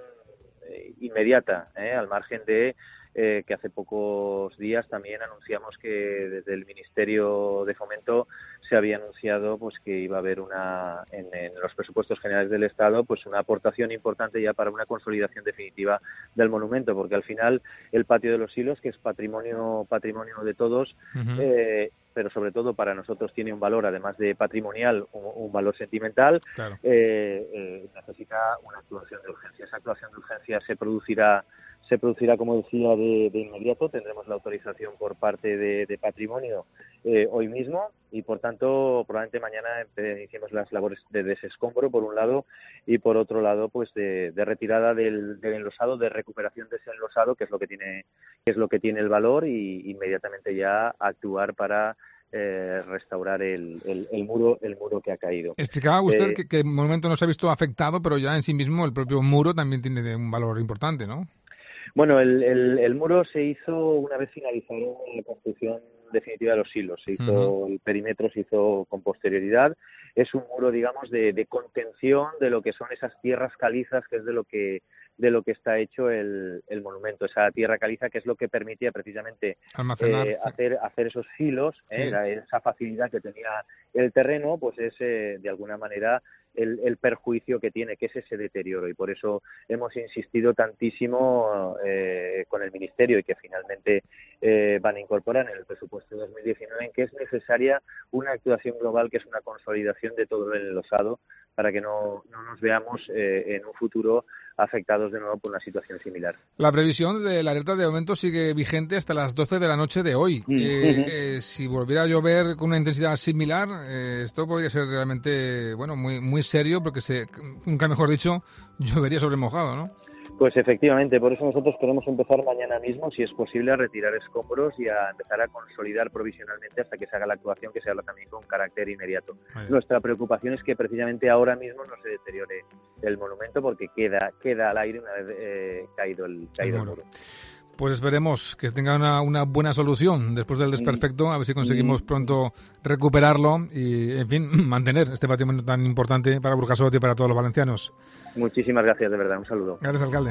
inmediata, al margen de que hace pocos días también anunciamos que desde el Ministerio de Fomento se había anunciado que iba a haber en los presupuestos generales del Estado una aportación importante ya para una consolidación definitiva del monumento, porque al final el patio de los Silos, que es patrimonio de todos, pero sobre todo para nosotros tiene un valor, además de patrimonial, un valor sentimental. Claro. Necesita una actuación de urgencia. Esa actuación de urgencia se producirá, como decía, de inmediato. Tendremos la autorización por parte de Patrimonio hoy mismo y, por tanto, probablemente mañana iniciemos las labores de desescombro, por un lado, y por otro lado, de retirada del enlosado, de recuperación de ese enlosado, que es lo que tiene el valor, y inmediatamente ya actuar para restaurar el muro que ha caído. Explicaba usted que el monumento no se ha visto afectado, pero ya en sí mismo el propio muro también tiene un valor importante, ¿no? Bueno, el muro se hizo una vez finalizaron la construcción definitiva de los Silos. Se hizo el perímetro, se hizo con posterioridad. Es un muro, digamos, de contención de lo que son esas tierras calizas, que es de lo que está hecho el monumento. Esa tierra caliza, que es lo que permitía precisamente hacer esos silos, esa facilidad que tenía el terreno, es de alguna manera el perjuicio que tiene, que es ese deterioro, y por eso hemos insistido tantísimo con el Ministerio, y que finalmente van a incorporar en el presupuesto de 2019, en que es necesaria una actuación global, que es una consolidación de todo el enlosado, para que no nos veamos en un futuro afectados de nuevo por una situación similar. La previsión de la alerta de aumento sigue vigente hasta las 12 de la noche de hoy. Si volviera a llover con una intensidad similar, esto podría ser realmente muy, muy serio, porque nunca mejor dicho, llovería sobre mojado, ¿no? Pues efectivamente, por eso nosotros queremos empezar mañana mismo, si es posible, a retirar escombros y a empezar a consolidar provisionalmente hasta que se haga la actuación, que se haga también con carácter inmediato. Nuestra preocupación es que precisamente ahora mismo no se deteriore el monumento, porque queda al aire una vez caído el muro. Pues esperemos que tenga una buena solución después del desperfecto, a ver si conseguimos pronto recuperarlo y, en fin, mantener este patrimonio tan importante para Burjassot y para todos los valencianos. Muchísimas gracias, de verdad. Un saludo. Gracias, alcalde.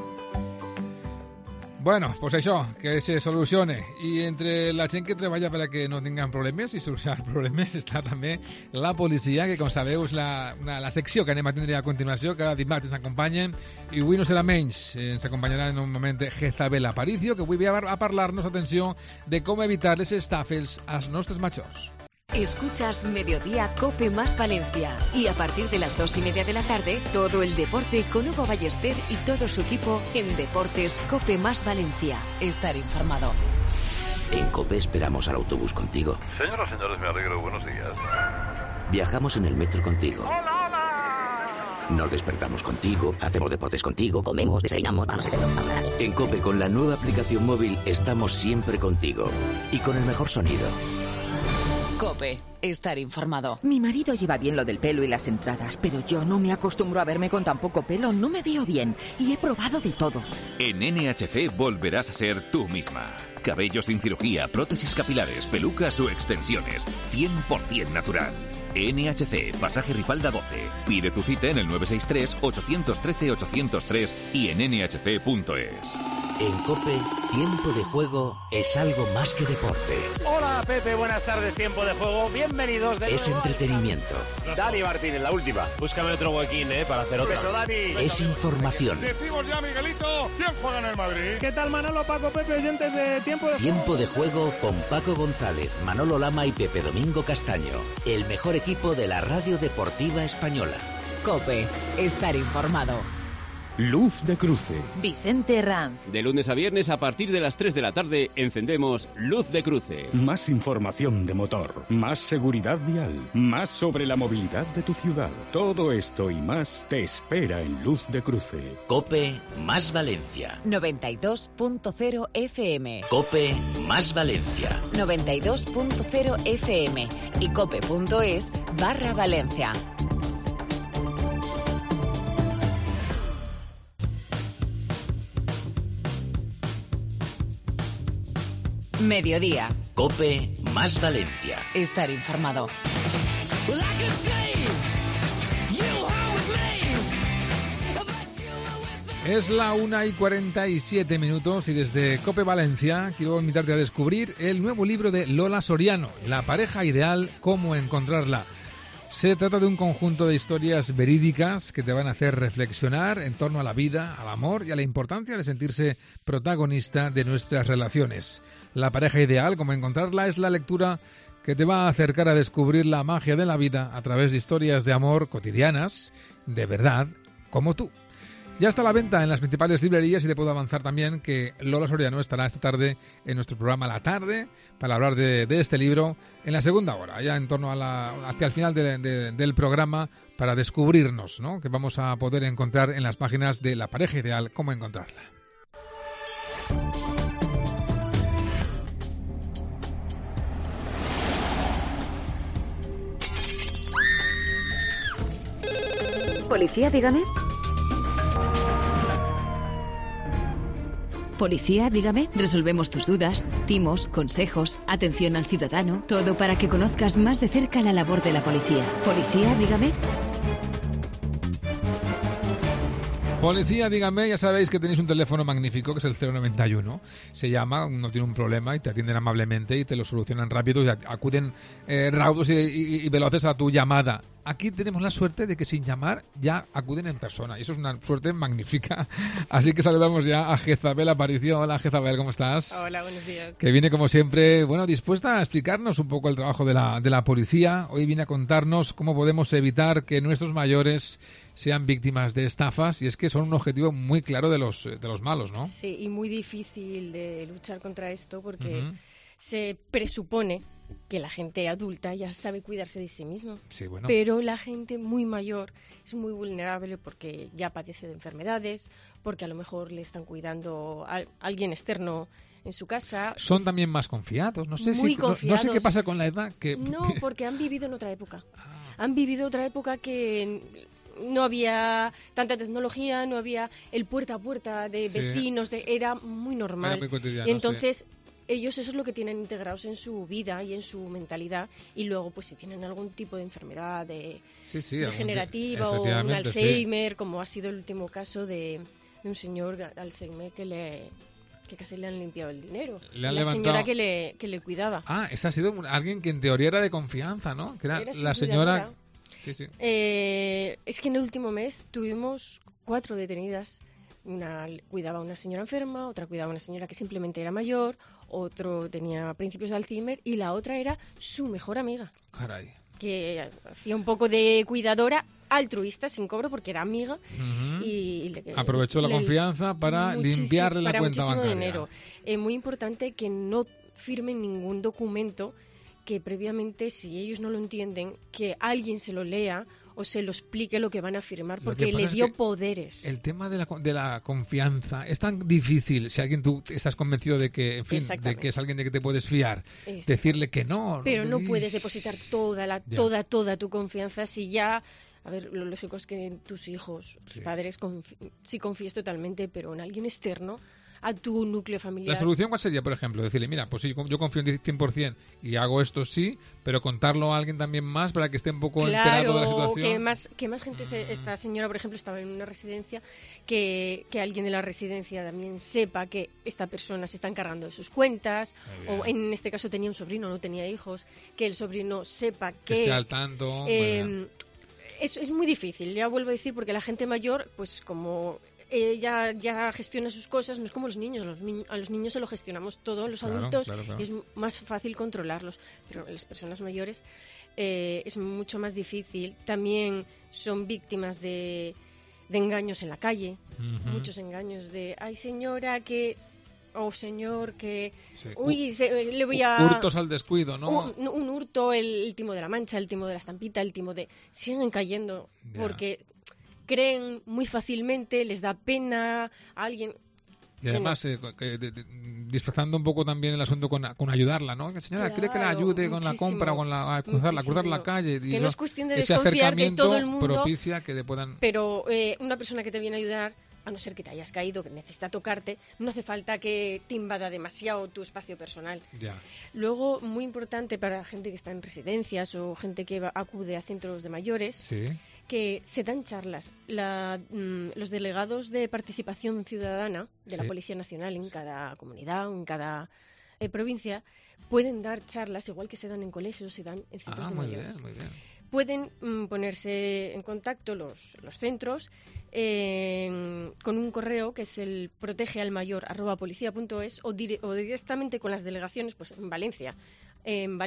Bueno, pues això, que se solucione. I entre la gent que treballa per a que no tinguem problemes i solucionar problemes està també la policia, que com sabeu és la secció que anem a tindre a continuació. Cada dimarts ens acompanya i avui no serà menys. Ens acompanyarà en un moment Jezabel Aparicio, que avui ve a parlar-nos, atenció, de com evitar les estafes als nostres majors. Escuchas Mediodía Cope más Valencia y a partir de las 2:30 de la tarde todo el deporte con Hugo Ballester y todo su equipo en Deportes Cope más Valencia. Estar informado. En Cope esperamos al autobús contigo. Señoras y señores, me alegro. Buenos días. Viajamos en el metro contigo. Nos despertamos contigo, hacemos deportes contigo, comemos, desayunamos, vamos a hacerlo. En Cope, con la nueva aplicación móvil, estamos siempre contigo y con el mejor sonido. COPE. Estar informado. Mi marido lleva bien lo del pelo y las entradas, pero yo no me acostumbro a verme con tan poco pelo, no me veo bien y he probado de todo. En NHC volverás a ser tú misma. Cabello sin cirugía, prótesis capilares, pelucas o extensiones. 100% natural. NHC, Pasaje Ripalda 12. Pide tu cita en el 963-813-803 y en nhc.es. En COPE, tiempo de juego es algo más que deporte. Hola Pepe, buenas tardes, tiempo de juego, bienvenidos de Es nuevo. entretenimiento. Dani Martínez, la última. Búscame otro huequín, para hacer otra. Beso, Dani. Es información. Decimos ya, Miguelito, ¿quién juega en el Madrid? ¿Qué tal, Manolo, Paco, Pepe, oyentes de tiempo de juego? Tiempo de juego con Paco González, Manolo Lama y Pepe Domingo Castaño. El mejor equipo de la radio deportiva española. COPE. Estar informado. Luz de Cruce. Vicente Ranz. De lunes a viernes a partir de las 3 de la tarde encendemos Luz de Cruce. Más información de motor, más seguridad vial, más sobre la movilidad de tu ciudad. Todo esto y más te espera en Luz de Cruce. COPE más Valencia. 92.0 FM. COPE más Valencia. 92.0 FM y cope.es/Valencia. Mediodía. COPE más Valencia. Estar informado. Es la 1:47 y desde COPE Valencia quiero invitarte a descubrir el nuevo libro de Lola Soriano, La pareja ideal, cómo encontrarla. Se trata de un conjunto de historias verídicas que te van a hacer reflexionar en torno a la vida, al amor y a la importancia de sentirse protagonista de nuestras relaciones. La pareja ideal, cómo encontrarla, es la lectura que te va a acercar a descubrir la magia de la vida a través de historias de amor cotidianas, de verdad, como tú. Ya está a la venta en las principales librerías y te puedo avanzar también que Lola Soriano estará esta tarde en nuestro programa La Tarde para hablar de este libro en la segunda hora, ya en torno hacia el final del programa, para descubrirnos, ¿no?, que vamos a poder encontrar en las páginas de La pareja ideal, cómo encontrarla. Policía, dígame. Policía, dígame. Resolvemos tus dudas, timos, consejos, atención al ciudadano, todo para que conozcas más de cerca la labor de la policía. Policía, dígame. Policía, dígame, ya sabéis que tenéis un teléfono magnífico que es el 091. Se llama, uno tiene un problema y te atienden amablemente y te lo solucionan rápido y acuden raudos y veloces a tu llamada. Aquí tenemos la suerte de que sin llamar ya acuden en persona y eso es una suerte magnífica. Así que saludamos ya a Jezabel Aparicio. Hola Jezabel, ¿cómo estás? Hola, buenos días. Que viene como siempre, bueno, dispuesta a explicarnos un poco el trabajo de la policía. Hoy viene a contarnos cómo podemos evitar que nuestros mayores sean víctimas de estafas, y es que son un objetivo muy claro de los malos, ¿no? Sí, y muy difícil de luchar contra esto porque se presupone que la gente adulta ya sabe cuidarse de sí mismo. Sí, bueno. Pero la gente muy mayor es muy vulnerable porque ya padece de enfermedades, porque a lo mejor le están cuidando a alguien externo en su casa. Son también más confiados, no sé confiados. No sé qué pasa con la edad. No, porque han vivido en otra época. Han vivido otra época que no había tanta tecnología, no había el puerta a puerta de vecinos, era muy normal. Era muy cotidiano, y entonces ellos eso es lo que tienen integrados en su vida y en su mentalidad, y luego pues si tienen algún tipo de enfermedad degenerativa o un Alzheimer, como ha sido el último caso de un señor Alzheimer que casi le han limpiado el dinero. Señora que le cuidaba. Ah, esa ha sido alguien que en teoría era de confianza, ¿no? Que era la señora. Sí. Es que en el último mes tuvimos 4 detenidas. Una cuidaba a una señora enferma, otra cuidaba a una señora que simplemente era mayor, otro tenía principios de Alzheimer y la otra era su mejor amiga. Caray. Que hacía un poco de cuidadora altruista sin cobro porque era amiga y aprovechó la confianza para limpiarle la cuenta bancaria. Dinero. Muy importante que no firmen ningún documento que previamente, si ellos no lo entienden, que alguien se lo lea o se lo explique lo que van a firmar, porque le dio poderes. El tema de la confianza es tan difícil, si alguien tú estás convencido de que, en fin, de que es alguien de que te puedes fiar, decirle que no. Pero no puedes depositar toda tu confianza si ya... A ver, lo lógico es que tus hijos, tus padres, sí confíes totalmente, pero en alguien externo a tu núcleo familiar. ¿La solución cuál sería, por ejemplo? Decirle, mira, pues sí, yo confío en 100% y hago esto sí, pero contarlo a alguien también más para que esté un poco enterado de la situación. Que más gente, esta señora, por ejemplo, estaba en una residencia, que alguien de la residencia también sepa que esta persona se está encargando de sus cuentas, o en este caso tenía un sobrino, no tenía hijos, que el sobrino sepa que esté al tanto. Es muy difícil, ya vuelvo a decir, porque la gente mayor, pues como ya gestiona sus cosas, no es como los niños. A los niños se lo gestionamos todo, los adultos, y es más fácil controlarlos, pero las personas mayores es mucho más difícil. También son víctimas de engaños en la calle, muchos engaños de, ay señora, que... o señor, que... Sí. Le voy a... Hurtos al descuido, ¿no? Un hurto, el timo de la mancha, el timo de la estampita, el timo de... Siguen cayendo porque creen muy fácilmente, les da pena a alguien... Y además, disfrazando un poco también el asunto con ayudarla, ¿no? Que señora, ¿quiere que la ayude con la compra o con a cruzar la calle? Que no es cuestión de desconfiar de todo el mundo. Propicia que te puedan... Pero una persona que te viene a ayudar, a no ser que te hayas caído, que necesita tocarte, no hace falta que te invada demasiado tu espacio personal. Ya. Luego, muy importante para gente que está en residencias o gente que acude a centros de mayores, que se dan charlas. Los delegados de participación ciudadana de la Policía Nacional en cada comunidad, en cada provincia, pueden dar charlas, igual que se dan en colegios, se dan en centros de mayores. Muy bien. Pueden ponerse en contacto los centros con un correo que es el protegealmayor@policia.es o directamente con las delegaciones, pues en Valencia, en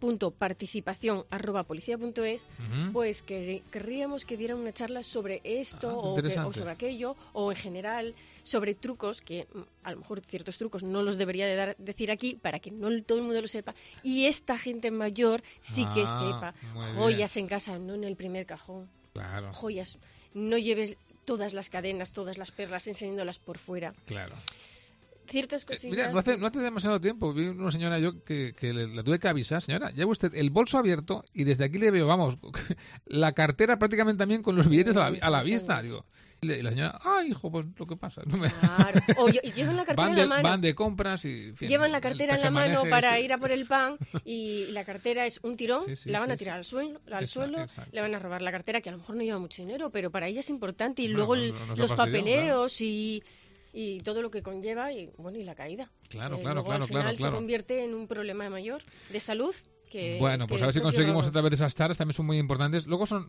valencia.participación@policia.es, pues querríamos que dieran una charla sobre esto o sobre aquello, o en general sobre trucos, que a lo mejor ciertos trucos no los debería decir aquí para que no todo el mundo lo sepa, y esta gente mayor sí que sepa. Joyas en casa, no en el primer cajón. Claro. Joyas, no lleves todas las cadenas, todas las perlas enseñándolas por fuera. Claro. Ciertas cosillas. Mira, no hace demasiado tiempo vi una señora yo que la tuve que avisar. Señora, lleva usted el bolso abierto y desde aquí le veo, vamos, la cartera prácticamente también con los billetes a la vista. Digo, y la señora, ay, hijo, pues lo que pasa. Claro. O llevan la cartera en la mano. Van de compras y... En fin, llevan la cartera en la mano para ir a por el pan y la cartera es un tirón, la van a tirar al suelo, exacto. Le van a robar la cartera, que a lo mejor no lleva mucho dinero, pero para ella es importante. Y luego los papeleos y todo lo que conlleva y la caída. Claro. Al final se convierte en un problema mayor de salud. Bueno, pues a ver si conseguimos a través de esas tareas, también son muy importantes. Luego son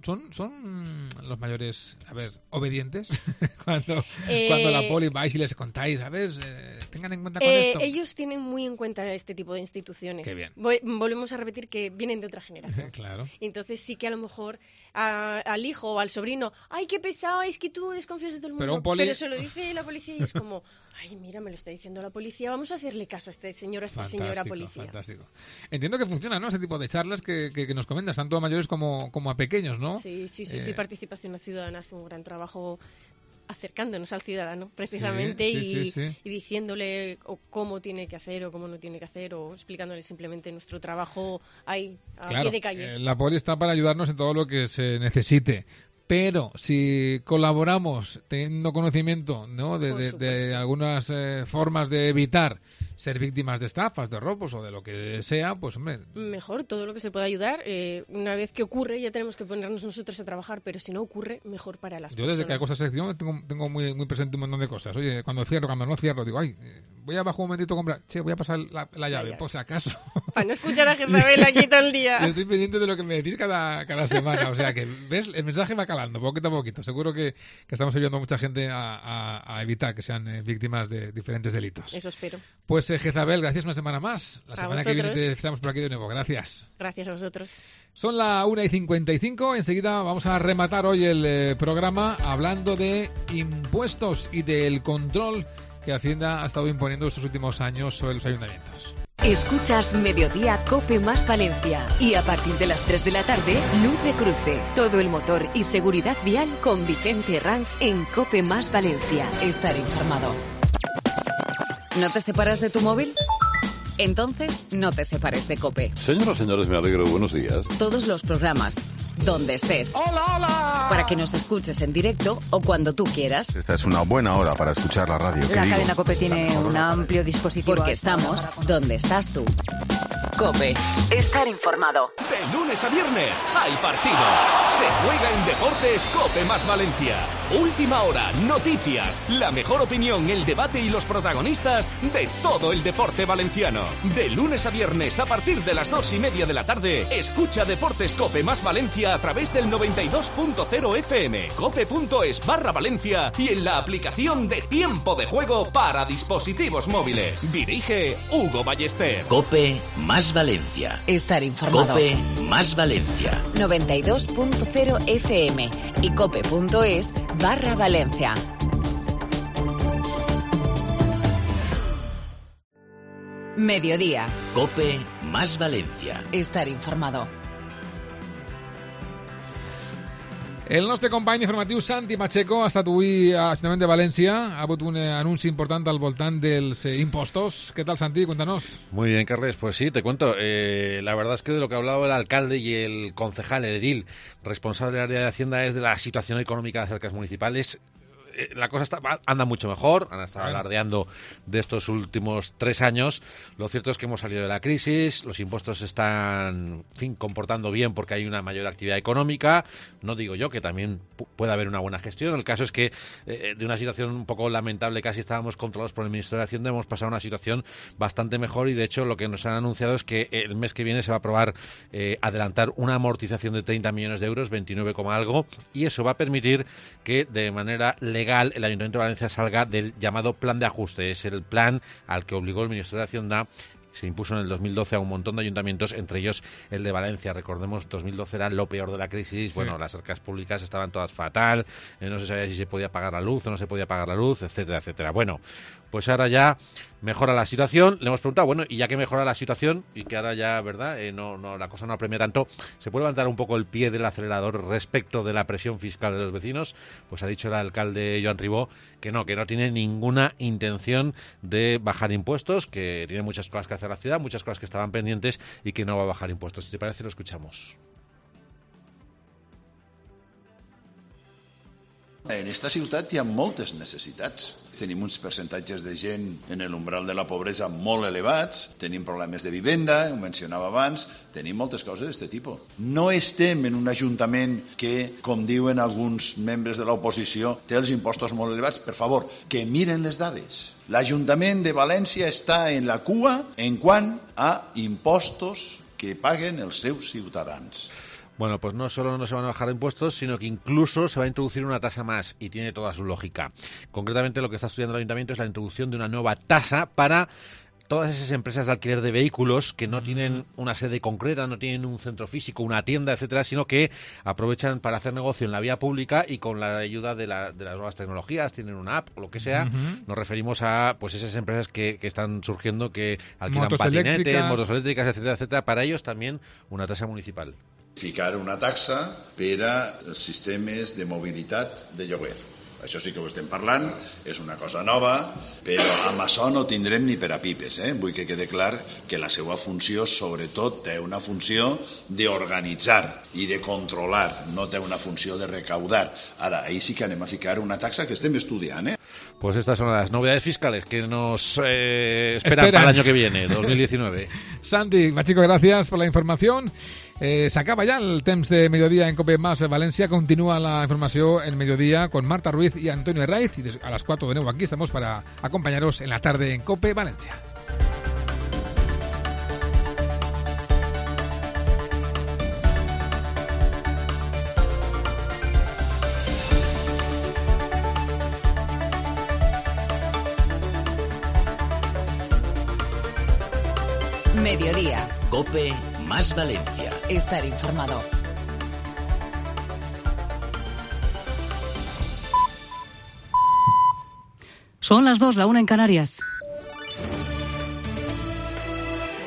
los mayores, a ver, obedientes. cuando la poli vais y les contáis, a ver, tengan en cuenta con esto. Ellos tienen muy en cuenta este tipo de instituciones. Qué bien. Volvemos a repetir que vienen de otra generación. Claro. Entonces sí que a lo mejor al hijo o al sobrino, ay, qué pesado, es que tú desconfías de todo el mundo. Pero se lo dice la policía y es como, ay, mira, me lo está diciendo la policía, vamos a hacerle caso a este señor, a esta señora policía. Fantástico. Entiendo que funciona, ¿no? Ese tipo de charlas que nos comentas, tanto a mayores como a pequeños, ¿no? Sí. Participación Ciudadana hace un gran trabajo acercándonos al ciudadano, precisamente, y diciéndole cómo tiene que hacer o cómo no tiene que hacer, o explicándole simplemente nuestro trabajo ahí, a pie de calle. La poli está para ayudarnos en todo lo que se necesite. Pero si colaboramos teniendo conocimiento, ¿no?, de algunas formas de evitar ser víctimas de estafas, de robos o de lo que sea, pues hombre... Mejor, todo lo que se pueda ayudar. Una vez que ocurre ya tenemos que ponernos nosotros a trabajar, pero si no ocurre, mejor para las personas. Yo desde que hago esta sección tengo muy, muy presente un montón de cosas. Oye, cuando no cierro, digo, ay, voy abajo un momentito a comprar, voy a pasar la llave, por si acaso. Para no escuchar a Jezabel aquí todo el día. Yo estoy pendiente de lo que me decís cada semana, o sea que, ¿ves? El mensaje va calando, poquito a poquito. Seguro que estamos ayudando a mucha gente a evitar que sean víctimas de diferentes delitos. Eso espero. Pues Jezabel, gracias una semana más. La semana que viene te estamos por aquí de nuevo. Gracias. Gracias a vosotros. Son las 1:55. Enseguida vamos a rematar hoy el programa hablando de impuestos y del control que Hacienda ha estado imponiendo estos últimos años sobre los ayuntamientos. Escuchas Mediodía Cope más Valencia. Y a partir de las 3 de la tarde, Luz de Cruce. Todo el motor y seguridad vial con Vicente Ranz en Cope más Valencia. Estar informado. ¿No te separas de tu móvil? Entonces, no te separes de COPE. Señoras, señores, me alegro. Buenos días. Todos los programas, donde estés. ¡Hola, hola! Para que nos escuches en directo o cuando tú quieras. Esta es una buena hora para escuchar la radio. La cadena COPE tiene un amplio dispositivo. Porque estamos donde estás tú. COPE. Estar informado. De lunes a viernes hay partido. Se juega en Deportes COPE más Valencia. Última hora, noticias, la mejor opinión, el debate y los protagonistas de todo el deporte valenciano. De lunes a viernes a partir de las 2:30 de la tarde, escucha Deportes COPE más Valencia a través del 92.0 FM, cope.es/Valencia y en la aplicación de Tiempo de Juego para dispositivos móviles. Dirige Hugo Ballester. COPE más Valencia. Estar informado. COPE más Valencia. 92.0 FM y cope.es/Valencia. Mediodía. COPE más Valencia. Estar informado. El nostre company informatiu Santi Pacheco ha estat avui a l'Ajuntament de València. Ha hagut un anunci important al voltant dels impostos. ¿Qué tal, Santi? Cuéntanos. Muy bien, Carles. Pues sí, te cuento. La verdad es que de lo que ha hablado el alcalde y el concejal, el edil, responsable del área de Hacienda, es de la situación económica de las arcas municipales. La cosa anda mucho mejor, han estado alardeando de estos últimos 3 años. Lo cierto es que hemos salido de la crisis, los impuestos se están, en fin, comportando bien porque hay una mayor actividad económica. No digo yo que también puede haber una buena gestión. El caso es que de una situación un poco lamentable, casi estábamos controlados por el Ministerio de Hacienda, hemos pasado a una situación bastante mejor y de hecho lo que nos han anunciado es que el mes que viene se va a aprobar adelantar una amortización de 30 millones de euros, 29, algo, y eso va a permitir que de manera legal el Ayuntamiento de Valencia salga del llamado plan de ajuste. Es el plan al que obligó el Ministerio de Hacienda. Se impuso en el 2012 a un montón de ayuntamientos, entre ellos el de Valencia. Recordemos, 2012 era lo peor de la crisis. Sí. Bueno, las arcas públicas estaban todas fatal, no se sabía si se podía pagar la luz o no se podía pagar la luz, etcétera, etcétera. Bueno, pues ahora ya mejora la situación. Le hemos preguntado, bueno, y ya que mejora la situación y que ahora ya, ¿verdad?, la cosa no apremia tanto, ¿se puede levantar un poco el pie del acelerador respecto de la presión fiscal de los vecinos? Pues ha dicho el alcalde Joan Ribó que no tiene ninguna intención de bajar impuestos, que tiene muchas cosas que hacer la ciudad, muchas cosas que estaban pendientes y que no va a bajar impuestos. Si te parece, lo escuchamos. En esta ciutat hi ha moltes necessitats. Tenim uns percentatges de gent en l'umbral de la pobresa molt elevats, tenim problemes de vivenda, ho mencionava abans, tenim moltes coses d'aquest tipus. No estem en un ajuntament que, com diuen alguns membres de l'oposició, té els impostos molt elevats. Per favor, que miren les dades. L'Ajuntament de València està en la cua en quant a impostos que paguen els seus ciutadans. Bueno, pues no solo no se van a bajar impuestos, sino que incluso se va a introducir una tasa más, y tiene toda su lógica. Concretamente, lo que está estudiando el Ayuntamiento es la introducción de una nueva tasa para todas esas empresas de alquiler de vehículos que no tienen una sede concreta, no tienen un centro físico, una tienda, etcétera, sino que aprovechan para hacer negocio en la vía pública y con la ayuda de las nuevas tecnologías, tienen una app o lo que sea. Nos referimos a pues esas empresas que están surgiendo, que alquilan patinetes, motos eléctricas, etcétera, etcétera. Para ellos también una tasa municipal. Ficar una taxa per a sistemes de mobilitat de lloguer. Això sí que ho estem parlant, és una cosa nova, però amb això no tindrem ni per a pipes. Vull que quede clar que la seva funció, sobretot, té una funció d'organitzar i de controlar, no té una funció de recaudar. Ara, ahí sí que anem a ficar una taxa que estem estudiant. Pues estas son las novedades fiscales que nos esperan para el año que viene, 2019. Santi, Pacheco, gracias por la información. Se acaba ya el temps de Mediodía en COPE más Valencia. Continúa la información en Mediodía con Marta Ruiz y Antonio Herraiz. Y a las 4 de nuevo aquí estamos para acompañaros en la tarde en COPE Valencia. Mediodía. COPE más Valencia. Estar informado. Son las 2, la 1 en Canarias.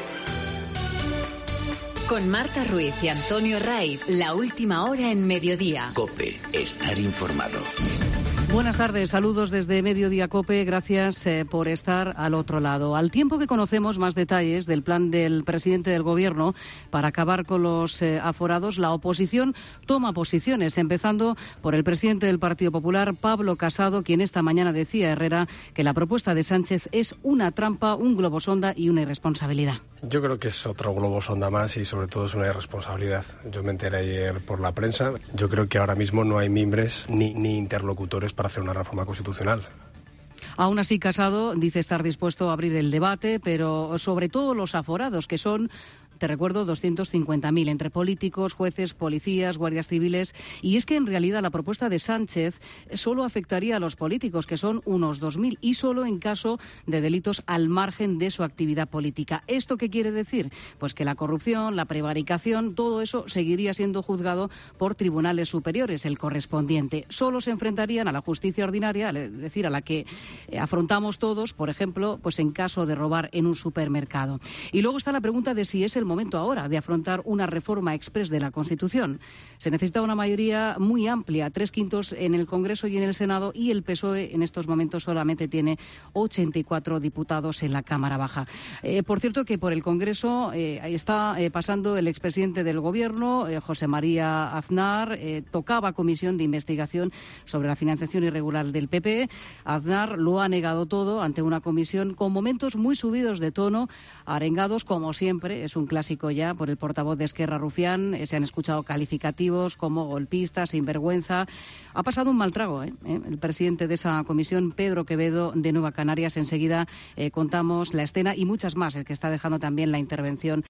Con Marta Ruiz y Antonio Raiz, la última hora en Mediodía. COPE, estar informado. Buenas tardes, saludos desde Mediodía COPE, gracias por estar al otro lado. Al tiempo que conocemos más detalles del plan del presidente del Gobierno para acabar con los aforados, la oposición toma posiciones, empezando por el presidente del Partido Popular, Pablo Casado, quien esta mañana decía a Herrera que la propuesta de Sánchez es una trampa, un globosonda y una irresponsabilidad. Yo creo que es otro globosonda más y sobre todo es una irresponsabilidad. Yo me enteré ayer por la prensa. Yo creo que ahora mismo no hay mimbres ni interlocutores para hacer una reforma constitucional. Aún así, Casado dice estar dispuesto a abrir el debate, pero sobre todo los aforados, que son, te recuerdo, 250.000 entre políticos, jueces, policías, guardias civiles. Y es que en realidad la propuesta de Sánchez solo afectaría a los políticos, que son unos 2.000, y solo en caso de delitos al margen de su actividad política. ¿Esto qué quiere decir? Pues que la corrupción, la prevaricación, todo eso seguiría siendo juzgado por tribunales superiores, el correspondiente. Solo se enfrentarían a la justicia ordinaria, es decir, a la que afrontamos todos, por ejemplo, pues en caso de robar en un supermercado. Y luego está la pregunta de si es el momento ahora de afrontar una reforma exprés de la Constitución. Se necesita una mayoría muy amplia, 3/5 en el Congreso y en el Senado, y el PSOE en estos momentos solamente tiene 84 diputados en la Cámara Baja. Por cierto, que por el Congreso está pasando el expresidente del Gobierno, José María Aznar, tocaba comisión de investigación sobre la financiación irregular del PP. Aznar lo ha negado todo ante una comisión con momentos muy subidos de tono, arengados como siempre, es un clásico ya, por el portavoz de Esquerra, Rufián. Se han escuchado calificativos como golpista, sinvergüenza. Ha pasado un mal trago, el presidente de esa comisión, Pedro Quevedo, de Nueva Canarias. Enseguida contamos la escena y muchas más, el que está dejando también la intervención